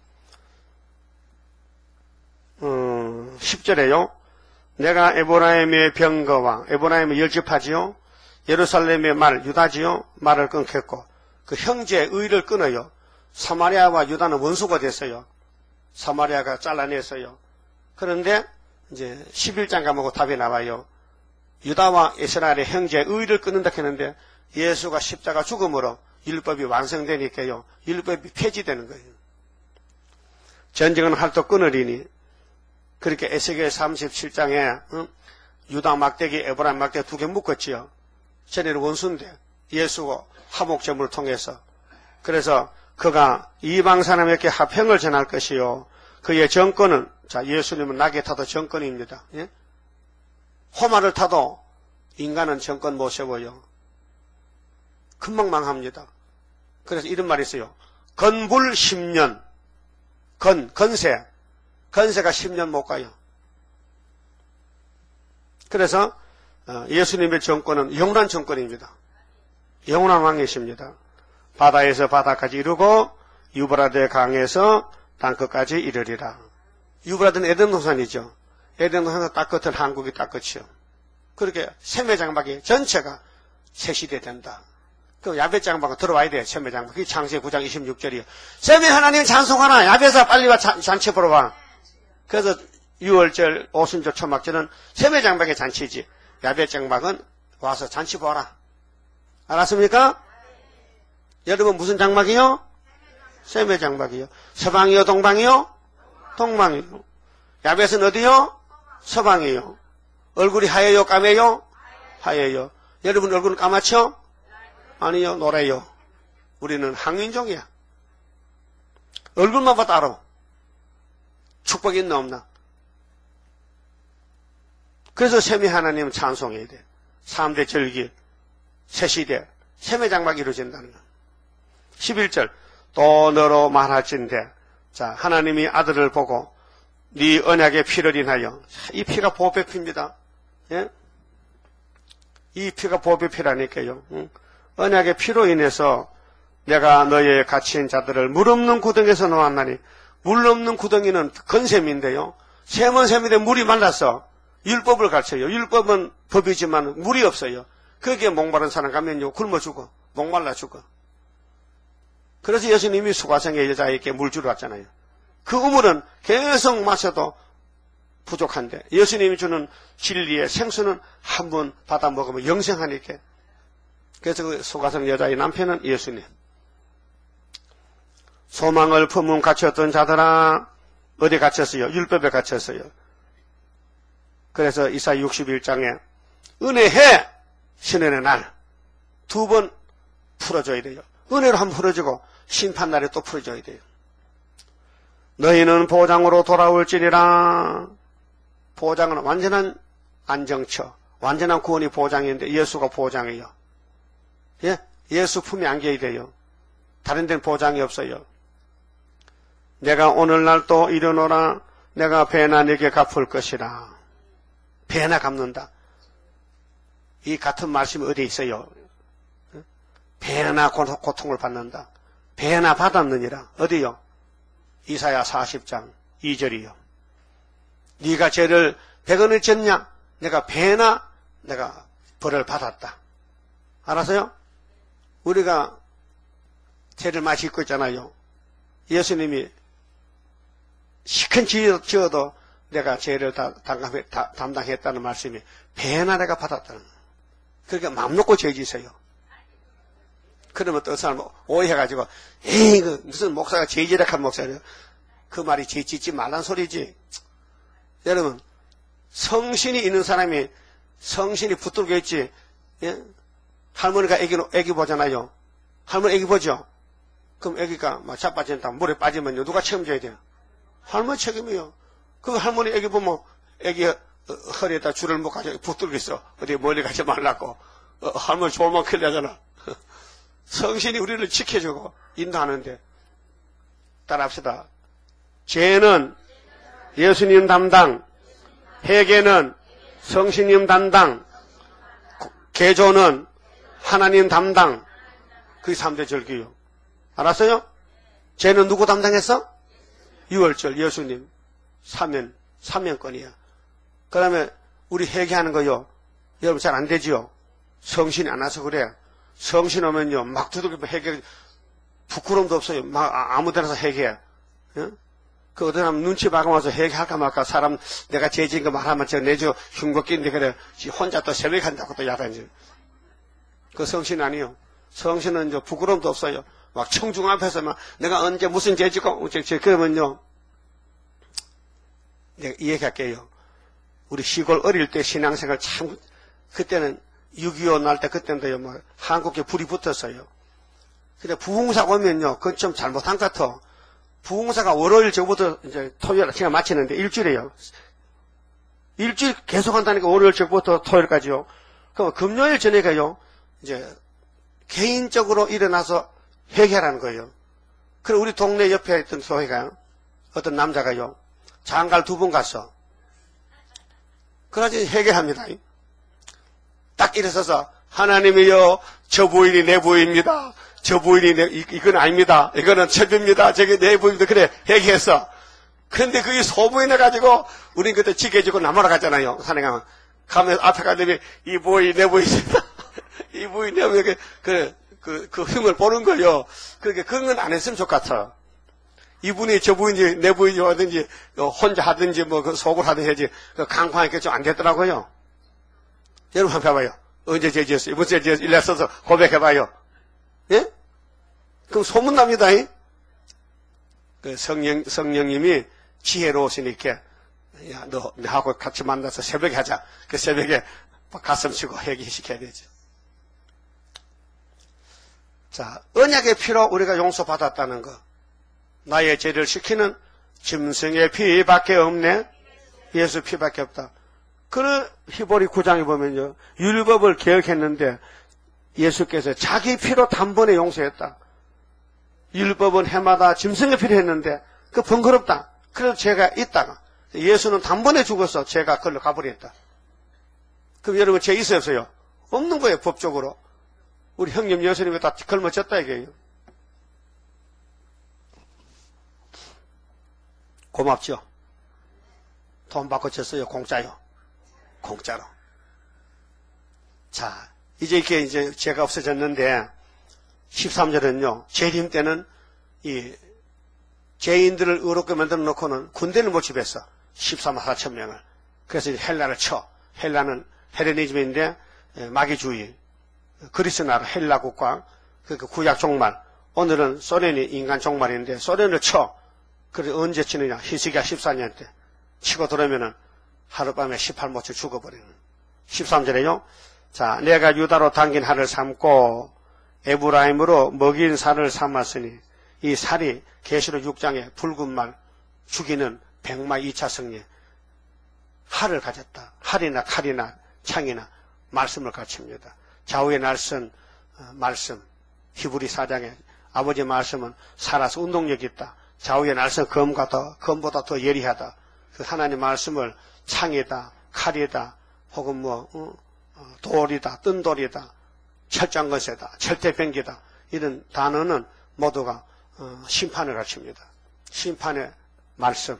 [SPEAKER 1] 10절에요. 내가 에브라임의 병거와 에브라임을 열집하지요. 예루살렘의 말 유다지요. 말을 끊겠고 그 형제의 의를 끊어요. 사마리아와 유다는 원수가 됐어요. 사마리아가 잘라냈어요. 그런데 이제 11장 가면 답이 나와요. 유다와 이스라엘의 형제의 의를 끊는다 했는데 예수가 십자가 죽음으로 율법이 완성되니까요. 율법이 폐지되는 거예요. 전쟁은 할도 끊으리니 그렇게 에스겔 37장에 유다 막대기, 에브라임 막대기 두 개 묶었지요. 전에는 원수인데 예수가 화목제물을 통해서 그래서 그가 이방 사람에게 화평을 전할 것이요. 그의 정권은 자 예수님은 낙에 타도 정권입니다. 예? 호마를 타도 인간은 정권 못 세워요. 금방 망합니다. 그래서 이런 말이 있어요. 건불 10년 건세가 10년 못 가요. 그래서 예수님의 정권은 영원한 정권입니다. 영원한 왕이십니다. 바다에서 바다까지 이루고 유브라데 강에서 땅끝까지 이르리라. 유브라데는 에덴 동산이죠. 에덴 동산은 딱 끝은 한국이 딱 끝이요. 그렇게 세매장막이 전체가 세시대 된다. 그 야벳 장막은 들어와야 돼. 세매 장막. 그게 창세기 9장 26절이에요. 세매 하나님 찬송하나. 야벳아 빨리 와 잔치 보러 와. 그래서 6월절, 오순절, 초막절은 세매 장막의 잔치지. 야벳 장막은 와서 잔치 보라. 알았습니까? 여러분 무슨 장막이요? 세매 장막이요. 서방이요, 동방이요? 동방이요. 야벳은 어디요? 서방이요. 얼굴이 하얘요, 까매요? 하얘요. 여러분 얼굴은 까맣죠? 아니요, 노래요. 우리는 항민족이야. 얼굴만 봐도 알아. 축복이 있나 없나. 그래서 세미 하나님 찬송해야 돼. 3대 절기, 세시대, 세매 장막이 이루어진다는 거. 11절, 또 너로 말할진대. 자, 하나님이 아들을 보고 네 언약의 피를 인하여. 이 피가 보배의 피입니다. 예? 이 피가 보배의 피라니까요. 언약의 피로 인해서 내가 너의 갇힌 자들을 물 없는 구덩이에서 놓았나니. 물 없는 구덩이는 건샘인데요. 샘은 샘인데 물이 말랐어. 율법을 가르쳐요. 율법은 법이지만 물이 없어요. 거기에 목마른 사람 가면요 굶어 죽어. 목말라 죽어. 그래서 예수님이 수가성의 여자에게 물 주러 왔잖아요. 그 우물은 계속 마셔도 부족한데 예수님이 주는 진리의 생수는 한 번 받아 먹으면 영생하니까. 그래서 그 수가성 여자의 남편은 예수님. 소망을 품은 갇혔던 자들아 어디 갇혔어요? 율법에 갇혔어요. 그래서 이사야 61장에 은혜해 신은의 날 두 번 풀어줘야 돼요. 은혜로 한 번 풀어주고 심판날에 또 풀어줘야 돼요. 너희는 보장으로 돌아올지니라. 보장은 완전한 안정처, 완전한 구원이 보장인데 예수가 보장이에요. 예? 예수 품에 안겨야 돼요. 다른 데는 보장이 없어요. 내가 오늘날 또 일어노라. 내가 배나 네게 갚을 것이라. 배나 갚는다. 이 같은 말씀이 어디에 있어요? 배나 고통을 받는다. 배나 받았느니라. 어디요? 이사야 40장 2절이요. 네가 죄를 100원을 졌냐? 내가 배나 내가 벌을 받았다. 알았어요? 우리가 죄를 많이 짓고 있잖아요. 예수님이 시큰 지어도 내가 죄를 담당했다는 말씀이 배나 내가 받았다는 거예요. 그러니까 마음 놓고 죄 지세요. 그러면 또 사람 오해해가지고 에이 그 무슨 목사가 죄 지락한 목사예요. 그 말이 죄 짓지 말란 소리지. 여러분 성신이 있는 사람이 성신이 붙들고 있지. 예? 할머니가 애기 보잖아요. 할머니 애기 보죠. 그럼 애기가 막 자빠진다 물에 빠지면요 누가 책임져야 돼요? 할머니 책임이요. 그 할머니 애기 보면 애기 허리에다 줄을 묶어가지고 붙들고 있어. 어디 멀리 가지 말라고. 할머니 졸면 큰일 나잖아. 성신이 우리를 지켜주고 인도하는데 따라합시다. 죄는 예수님 담당, 회개는 성신님 담당, 개조는 하나님 담당. 그게 3대 절기요. 알았어요? 죄는 누구 담당했어? 6월절 예수님. 사면권이야. 그 다음에 우리 회개하는 거요. 여러분 잘 안 되지요? 성신이 안 와서 그래. 성신 오면요. 막 두들기면 회개, 부끄러움도 없어요. 막 아무 데나서 회개해. 예? 그 어떤 사람 눈치 봐가 와서 회개할까 말까 사람 내가 죄 지은 거 말하면 저 내주 흉곡기인데 그래. 혼자 또 새벽한다고 또 야단지. 그 성신 아니요. 성신은 이제 부끄러움도 없어요. 막 청중 앞에서 막 내가 언제 무슨 죄 짓고 그러면요. 내가 이 얘기할게요. 우리 시골 어릴 때 신앙생활 참 그때는 6.25 날 때 그때인데요. 뭐 한국에 불이 붙었어요. 근데 부흥사가 오면요. 그건 좀 잘못한 것 같아. 부흥사가 월요일 저부터 이제 토요일 시간 마치는데 일주일이에요. 일주일 계속 한다니까 월요일 저부터 토요일까지요. 그럼 금요일 저녁에요. 이제 개인적으로 일어나서 회개하라는 거예요. 그럼 우리 동네 옆에 있던 교회가 어떤 남자가요. 장가를 2번 갔어. 그래가지고 회개합니다. 딱 일어서서 하나님이여 저 부인이 내 부인입니다. 저 부인이 이건 아닙니다. 이거는첩입니다. 저게 내 부인입니다. 그래 회개했어. 그런데 그게 소부인해가지고 우린 그때 지게지고 나무라 갔잖아요. 산에 가면. 가면 앞에 가더니 이 부위 내 부위 이 부위 내 부위 그 힘을 보는 거요. 그러니까 그런 건 안 했으면 좋겠어. 이분이 저 부인지 내 부인지 하든지 혼자 하든지 뭐 그 속을 하든지 해야지 그 강화하니까 좀 안 되더라고요. 여러분 한번 봐봐요. 언제 죄 지었어요? 이번 죄 지었어요? 일날 써서 고백해봐요. 예? 그럼 소문납니다. 그 성령님이 지혜로우시니까 야, 너하고 같이 만나서 새벽에 하자. 그 새벽에 가슴 치고 회개시켜야 되죠. 자, 언약의 피로 우리가 용서받았다는 거. 나의 죄를 시키는 짐승의 피밖에 없네. 예수 피밖에 없다. 그 히브리 9장에 보면요. 율법을 개혁했는데 예수께서 자기 피로 단번에 용서했다. 율법은 해마다 짐승의 피를 했는데 그 번거롭다. 그래서 죄가 있다가 예수는 단번에 죽어서 죄가 그걸로 가버렸다. 그럼 여러분 죄 있어요 없어요? 없는 거예요 법적으로. 우리 형님 여수님이 다 걸머졌다 이게요. 고맙죠? 돈 받고 쳤어요? 공짜요? 공짜로. 자, 이제 죄가 없어졌는데 13절은요. 재림 때는 이 죄인들을 의롭게 만들어 놓고는 군대를 모집했어. 14만 4천 명을. 그래서 이제 헬라를 쳐. 헬라는 헬레니즘인데 마귀주의. 그리스 나라 헬라 국가. 그러니까 구약 종말. 오늘은 소련이 인간 종말인데 소련을 쳐. 그래서 언제 치느냐. 히스기야 14년 때. 치고 들어오면은 하룻밤에 18모치 죽어버리는. 13절에요. 자, 내가 유다로 당긴 살을 삼고 에브라임으로 먹인 살을 삼았으니 이 살이 계시록 6장에 붉은 말 죽이는 백마 2차 승리 활을 가졌다. 활이나 칼이나 창이나 말씀을 갖춥니다. 좌우의 날선 말씀 히브리 4장에 아버지의 말씀은 살아서 운동력이 있다. 좌우의 날선 검보다 더 예리하다. 그 하나님의 말씀을 창이다, 칼이다, 혹은 돌이다, 뜬돌이다, 철장거세다, 철대병기다 이런 단어는 모두가 심판을 갖춥니다. 심판의 말씀.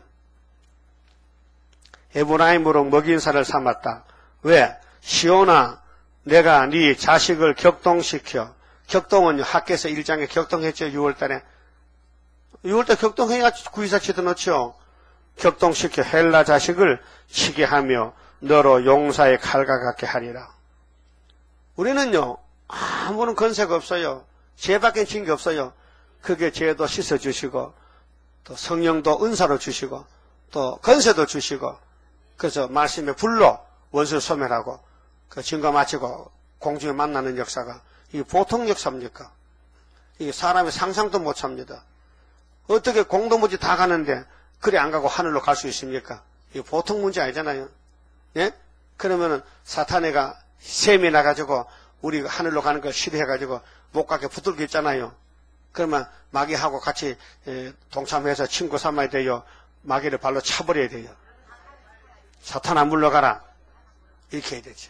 [SPEAKER 1] 에브라임으로 먹인 살을 삼았다. 왜? 시온아 내가 네 자식을 격동시켜. 격동은 학교에서 1장에 격동했죠. 6월달에. 6월달 격동해야 구이사 치도 넣죠. 격동시켜 헬라 자식을 치게 하며 너로 용사의 칼과 같게 하리라. 우리는요 아무런 건세가 없어요. 죄밖에 진 게 없어요. 그게 죄도 씻어주시고 또 성령도 은사로 주시고 또 건세도 주시고 그래서 말씀의 불로 원수를 소멸하고 그 증거 마치고 공중에 만나는 역사가 이게 보통 역사입니까? 이게 사람이 상상도 못 합니다. 어떻게 공동무지 다 가는데 그래 안 가고 하늘로 갈 수 있습니까? 이게 보통 문제 아니잖아요. 예? 그러면은 사탄이가 셈이 나가지고 우리 하늘로 가는 걸 싫어해가지고 못 가게 붙들고 있잖아요. 그러면 마귀하고 같이 동참해서 친구 삼아야 돼요. 마귀를 발로 차버려야 돼요. 사탄아 물러가라. 이렇게 해야 되죠.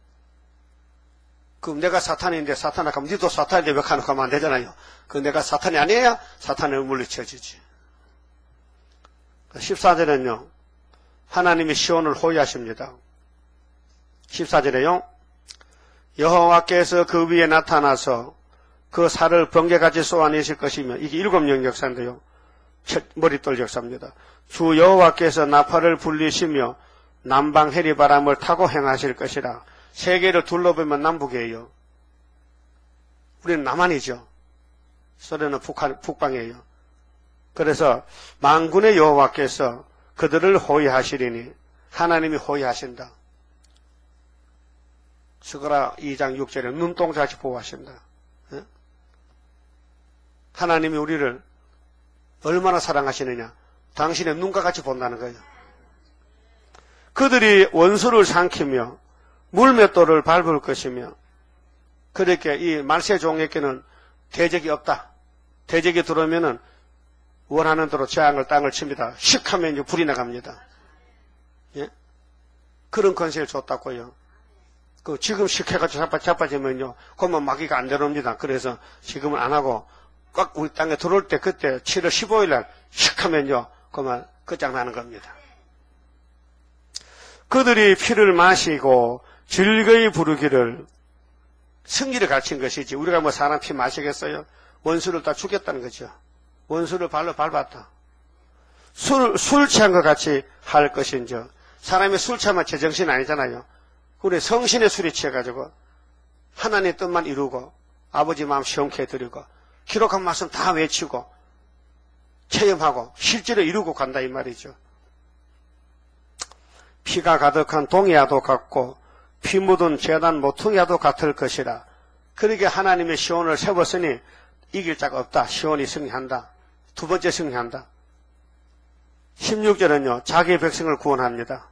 [SPEAKER 1] 그럼 내가 사탄인데 사탄아 그럼 니도 사탄인데 왜 가놓고 하면 안 되잖아요. 그 내가 사탄이 아니어야 사탄을 물리쳐주지. 14절은요. 하나님이 시온을 호위하십니다. 14절에요. 여호와께서 그 위에 나타나서 그 살을 번개같이 쏘아내실 것이며 이게 7명 역사인데요. 머릿돌 역사입니다. 주 여호와께서 나팔을 불리시며 남방 해리바람을 타고 행하실 것이라. 세계를 둘러보면 남북이에요. 우리는 남한이죠. 소련은 북방이에요. 그래서 만군의 여호와께서 그들을 호위하시리니 하나님이 호위하신다. 스가랴 2장 6절에 눈동자같이 보호하신다. 하나님이 우리를 얼마나 사랑하시느냐. 당신의 눈과 같이 본다는 거예요. 그들이 원수를 삼키며 물맷돌을 밟을 것이며 그렇게 이 말세종에게는 대적이 없다. 대적이 들어오면은 원하는 대로 재앙을 땅을 칩니다. 식 하면 이제 불이 나갑니다. 예? 그런 권세를 줬다고요. 그 지금 식 해가지고 자빠지면요. 그러면 마귀가 안 들어옵니다. 그래서 지금은 안 하고 꽉 우리 땅에 들어올 때 그때 7월 15일 날 식 하면요. 그러면 끝장나는 겁니다. 그들이 피를 마시고 즐거이 부르기를, 승리를 가르친 것이지. 우리가 뭐 사람 피 마시겠어요? 원수를 다 죽였다는 거죠. 원수를 발로 밟았다. 술 취한 것 같이 할 것인저. 사람이 술 취하면 제정신 아니잖아요. 우리 성신의 술에 취해가지고 하나님의 뜻만 이루고 아버지 마음 시원케 해드리고 기록한 말씀 다 외치고 체험하고 실제로 이루고 간다 이 말이죠. 피가 가득한 동이야도 같고 피 묻은 제단 모퉁이야도 같을 것이라. 그러게 하나님의 시온을 세웠으니 이길 자가 없다. 시온이 승리한다. 두 번째 승리한다. 16절은요. 자기 백성을 구원합니다.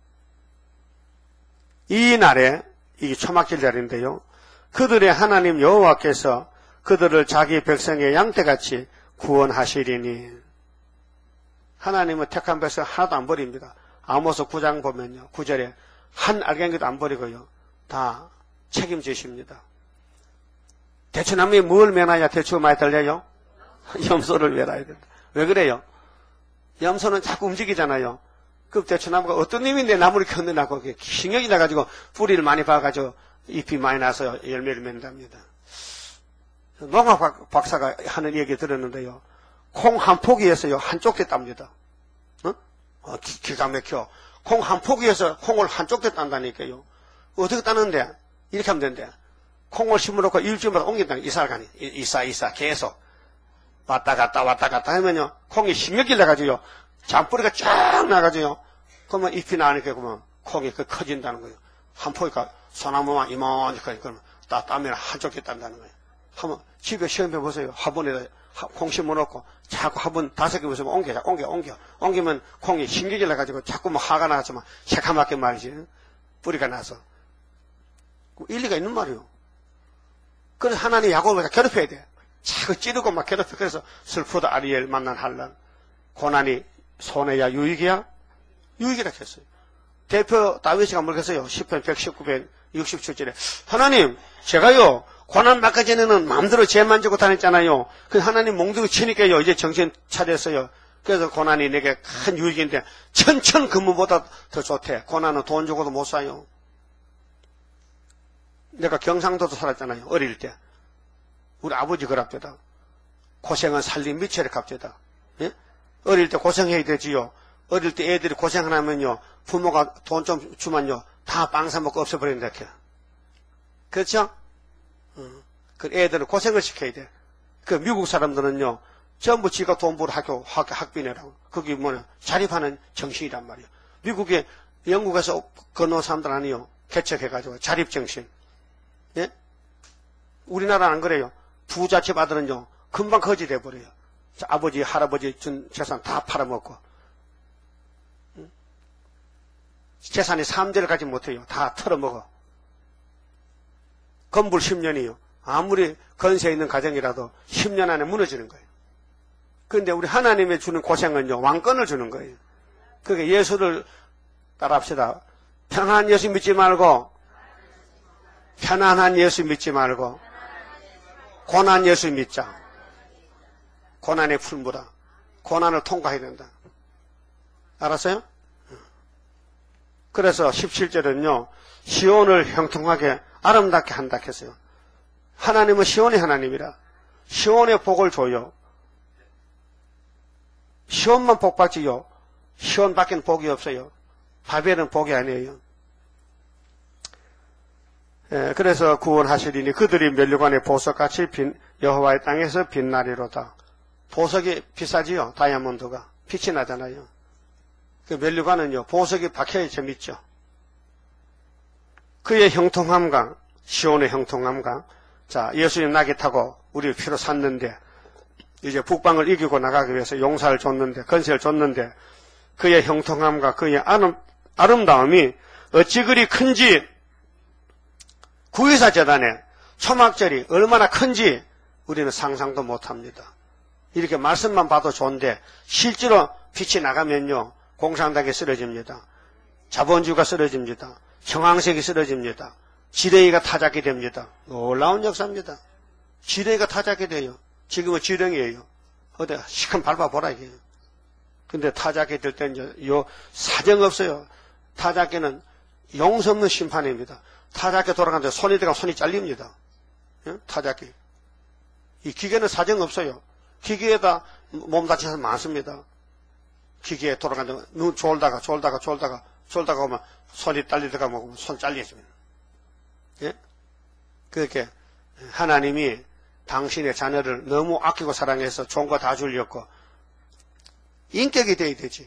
[SPEAKER 1] 이 날에, 이게 초막절 자리인데요. 그들의 하나님 여호와께서 그들을 자기 백성의 양떼같이 구원하시리니. 하나님은 택한 백성 하나도 안 버립니다. 아모스 9장 보면요. 9절에 한 알갱이도 안 버리고요. 다 책임지십니다. 대추나무에 뭘 매놔야 대추가 많이 달려요? 염소를 매놔야 된다. 왜 그래요? 염소는 자꾸 움직이잖아요. 그 대추나무가 어떤 놈인데 나무를 견뎌나고 신경이 나가지고 뿌리를 많이 박아가지고 잎이 많이 나서 열매를 맺는답니다. 농학 박사가 하는 얘기 들었는데요. 콩 한 포기에서요. 한쪽 됐답니다. 기가 막혀. 콩 한 포기에서 콩을 한쪽 대 딴다니까요. 어떻게 따는데? 이렇게 하면 된대. 콩을 심어놓고 일주일마다 옮긴다니, 이사가니. 이사, 계속. 왔다 갔다 하면요. 콩이 신경질 나가지고요. 잔뿌리가 쫙 나가지고요. 그러면 잎이 나니까 그러면 콩이 커진다는 거예요. 한 포기가 소나무만 이만하니까 그러면 따면 한쪽 대 딴다는 거예요. 한번 집에 시험해 보세요. 화분에다 콩 심어놓고 자꾸 화분 5개 보시면 옮기면 콩이 신경질 나가지고 자꾸 뭐 화가 나지만 새카맣게 말이지. 뿌리가 나서. 일리가 있는 말이요. 그래서 하나님 야곱을 괴롭혀야 돼. 자꾸 찌르고 막 괴롭혀. 그래서 슬프다 아리엘 만난 한란. 고난이 손해야 유익이야? 유익이라 했어요. 대표 다윗이가 뭐겠어요? 10편 119편 67절에 하나님 제가요 고난 받기 전에는 마음대로 죄 만지고 다녔잖아요. 그래서 하나님 몽둥이 치니까요 이제 정신 차렸어요. 그래서 고난이 내게 큰 유익인데 천천 근무보다 더 좋대. 고난은 돈 주고도 못 사요. 내가 경상도도 살았잖아요. 어릴 때. 우리 아버지 그랍니다. 고생은 살림 미쳐를 값되다. 예? 어릴 때 고생해야 되지요. 어릴 때 애들이 고생 하나면요. 부모가 돈 좀 주면요. 다 빵 사먹고 없애버린다. 그렇죠? 그 애들은 고생을 시켜야 돼. 그 미국 사람들은요. 전부 지가 돈 벌어 학비 내라고. 그게 뭐냐. 자립하는 정신이란 말이에요. 미국에 영국에서 건너온 사람들 아니요. 개척해가지고 자립정신. 예? 우리나라는 안 그래요. 부잣집 아들은요. 금방 거지 돼버려요. 아버지, 할아버지 준 재산 다 팔아먹고. 재산이 3대를 가지 못해요. 다 털어먹어. 건불 10년이요. 아무리 건세 있는 가정이라도 10년 안에 무너지는 거예요. 그런데 우리 하나님이 주는 고생은요. 왕권을 주는 거예요. 그게 예수를 따라합시다. 평안한 예수 믿지 말고 편안한 예수 믿지 말고 고난 예수 믿자. 고난의 풀무다. 고난을 통과해야 된다. 알았어요? 그래서 17절은요. 시온을 형통하게 아름답게 한다 했어요. 하나님은 시온의 하나님이라. 시온의 복을 줘요. 시온만 복 받지요. 시온 밖에는 복이 없어요. 바벨은 복이 아니에요. 그래서 구원하시리니 그들이 면류관의 보석같이 여호와의 땅에서 빛나리로다. 보석이 비싸지요. 다이아몬드가. 빛이 나잖아요. 그 면류관은요. 보석이 박혀야 재밌죠. 그의 형통함과 시온의 형통함과 자 예수님 나귀 타고 우리 피로 샀는데 이제 북방을 이기고 나가기 위해서 용사를 줬는데 건세를 줬는데 그의 형통함과 그의 아름다움이 어찌 그리 큰지 구의사 재단의 초막절이 얼마나 큰지 우리는 상상도 못합니다. 이렇게 말씀만 봐도 좋은데 실제로 빛이 나가면요. 공산당이 쓰러집니다. 자본주의가 쓰러집니다. 형황색이 쓰러집니다. 지뢰가 타작이 됩니다. 놀라운 역사입니다. 지뢰가 타작이 돼요. 지금은 지렁이에요. 어디 시큰 밟아보라 이게. 근데 타작이 될 때 이제 요 사정 없어요. 타작계는 용서 없는 심판입니다. 타작계 돌아가는데 손이 들어가면 손이 잘립니다. 예? 타작계. 이 기계는 사정 없어요. 기계에다 몸 다치는 사람 많습니다. 기계에 돌아가는데 눈 졸다가 오면 손이 딸리다가 먹으면 손 잘려집니다. 예? 그렇게 하나님이 당신의 자녀를 너무 아끼고 사랑해서 좋은 거 다 주려고 인격이 돼야 되지.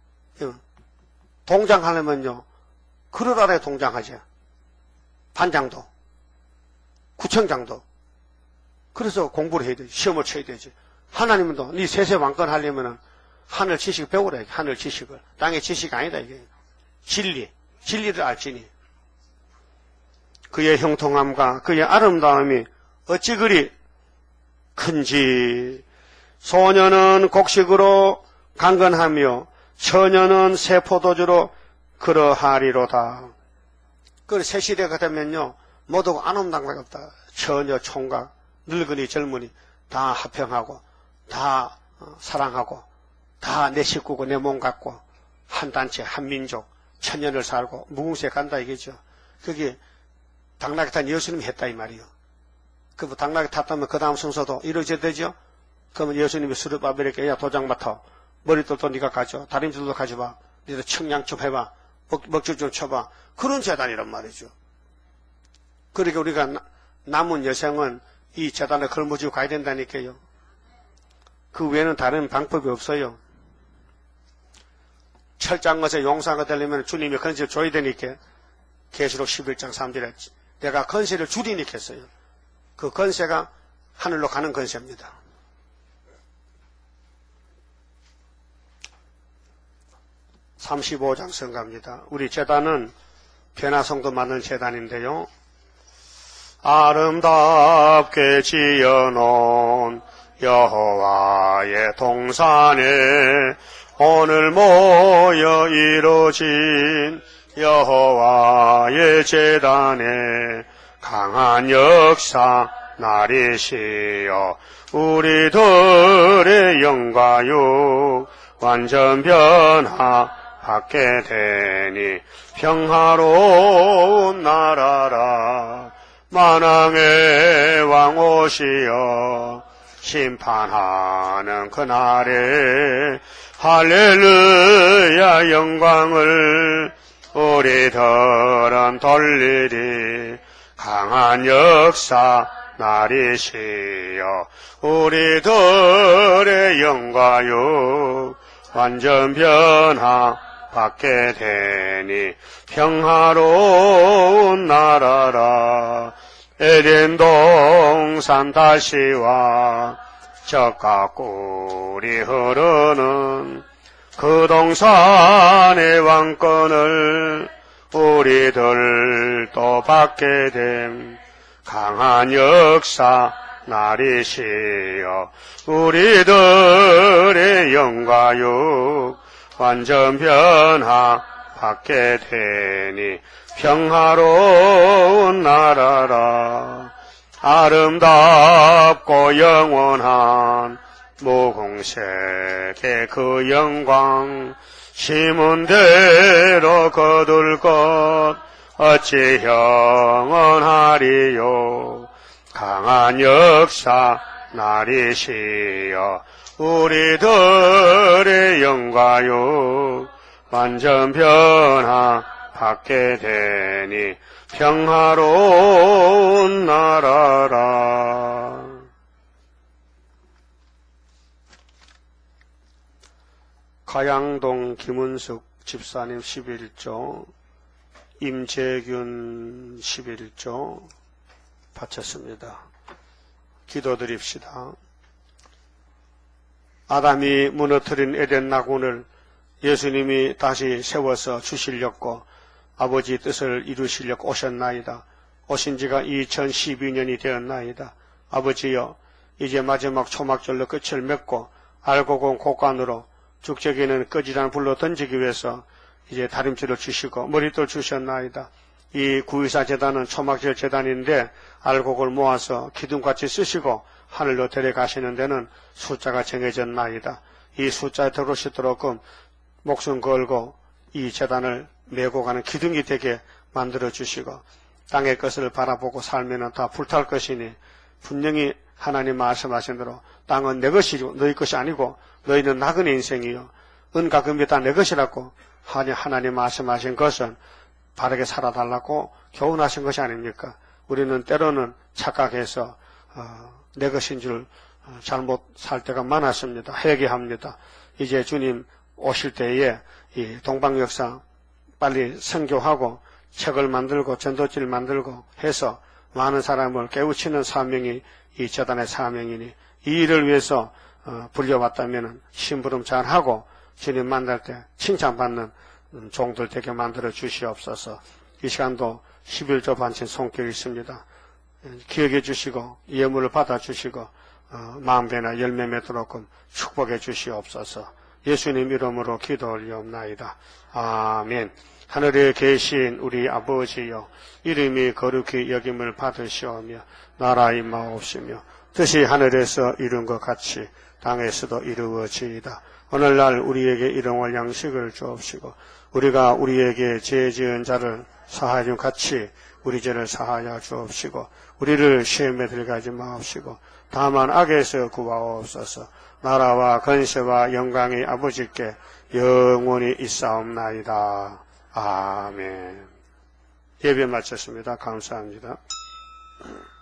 [SPEAKER 1] 동장하려면요, 그릇 아래 동장하죠. 반장도, 구청장도. 그래서 공부를 해야 되지. 시험을 쳐야 되지. 하나님도 네 세세 왕권 하려면은 하늘 지식 배우라. 하늘 지식을. 땅의 지식 아니다, 이게. 진리를 알지니. 그의 형통함과 그의 아름다움이 어찌 그리 큰지. 소년은 곡식으로 강건하며 처녀는 새 포도주로 그러하리로다. 그 새 시대가 되면요, 모두 아름다움이 없다. 처녀, 총각, 늙은이, 젊은이 다 합평하고 다 사랑하고 다 내 식구고 내 몸 같고 한 단체, 한 민족, 천년을 살고 무궁세 간다 이거죠. 그게 당나귀 탄 예수님이 했다 이 말이요. 그 당나귀 탔다면 그 다음 순서도 이루어져야 되죠. 그러면 예수님이 스룹바벨에게 야 도장 맡아. 머리들도 네가 가져. 다림질도 가져봐. 니도 청량 좀 해봐. 먹줄 좀 쳐봐. 그런 재단이란 말이죠. 그러니까 우리가 남은 여생은 이 재단에 걸머지고 가야 된다니까요. 그 외에는 다른 방법이 없어요. 철장 것에 용사가 되려면 주님이 건세를 줘야 되니까 계시록 11장 3절에 내가 건세를 주리니까 했어요. 그 건세가 하늘로 가는 건세입니다. 35장 성가입니다. 우리 제단은 변화성도 만든 제단인데요. 아름답게 지어놓은 여호와의 동산에 오늘 모여 이루어진 여호와의 제단에 강한 역사 나리시여 우리들의 영과육 완전 변화 받게 되니 평화로운 나라라. 만왕의 왕 오시여 심판하는 그날에 할렐루야 영광을 우리들은 돌리리. 강한 역사 나리시여 우리들의 영과육 완전 변화 받게 되니 평화로운 나라라. 에덴 동산 다시와 젖과 꿀이 흐르는 그 동산의 왕권을 우리들도 받게 됨. 강한 역사 나리시여 우리들의 영과육 완전 변화 받게 되니 평화로운 나라라. 아름답고 영원한 무궁색의 그 영광 심은 대로 거둘 것 어찌 영원하리요. 강한 역사 나리시여 우리들의 영과육 완전 변화 받게 되니 평화로운 나라라. 가양동 김은숙 집사님 11조, 임재균 11조 바쳤습니다. 기도드립시다. 아담이 무너뜨린 에덴 낙원을 예수님이 다시 세워서 주시려고 아버지 뜻을 이루시려고 오셨나이다. 오신 지가 2012년이 되었나이다. 아버지여, 이제 마지막 초막절로 끝을 맺고 알고 본 곳간으로 죽적이는 꺼지단 불로 던지기 위해서 이제 다림질을 주시고 머리돌 주셨나이다. 이 구의사 재단은 초막절 재단인데 알곡을 모아서 기둥같이 쓰시고 하늘로 데려가시는 데는 숫자가 정해졌나이다. 이 숫자에 들어오시도록 목숨 걸고 이 제단을 메고 가는 기둥이 되게 만들어 주시고 땅의 것을 바라보고 살면은 다 불탈 것이니 분명히 하나님 말씀하신 대로 땅은 내 것이고 너희 것이 아니고 너희는 나그네 인생이요 은과 금이 다 내 것이라고 하나님 말씀하신 것은 바르게 살아달라고 교훈하신 것이 아닙니까? 우리는 때로는 착각해서 내 것인 줄 잘못 살 때가 많았습니다. 회개합니다. 이제 주님 오실 때에 이 동방역사 빨리 선교하고 책을 만들고 전도지를 만들고 해서 많은 사람을 깨우치는 사명이 이 재단의 사명이니 이 일을 위해서 불려왔다면 심부름 잘하고 주님 만날 때 칭찬받는 종들 되게 만들어 주시옵소서. 이 시간도 11조 반찬 손길이 있습니다. 기억해 주시고 예물을 받아 주시고 마음배나 열매 맺도록 축복해 주시옵소서. 예수님 이름으로 기도 올리옵나이다. 아멘. 하늘에 계신 우리 아버지여, 이름이 거룩히 여김을 받으시오며 나라 임하옵시며 뜻이 하늘에서 이룬 것 같이 땅에서도 이루어지이다. 오늘날 우리에게 일용할 양식을 주옵시고 우리가 우리에게 죄 지은 자를 사하여 같이 우리 죄를 사하여 주옵시고 우리를 시험에 들어가지 마옵시고 다만 악에서 구하옵소서. 나라와 권세와 영광이 아버지께 영원히 있사옵나이다. 아멘. 예배 마쳤습니다. 감사합니다.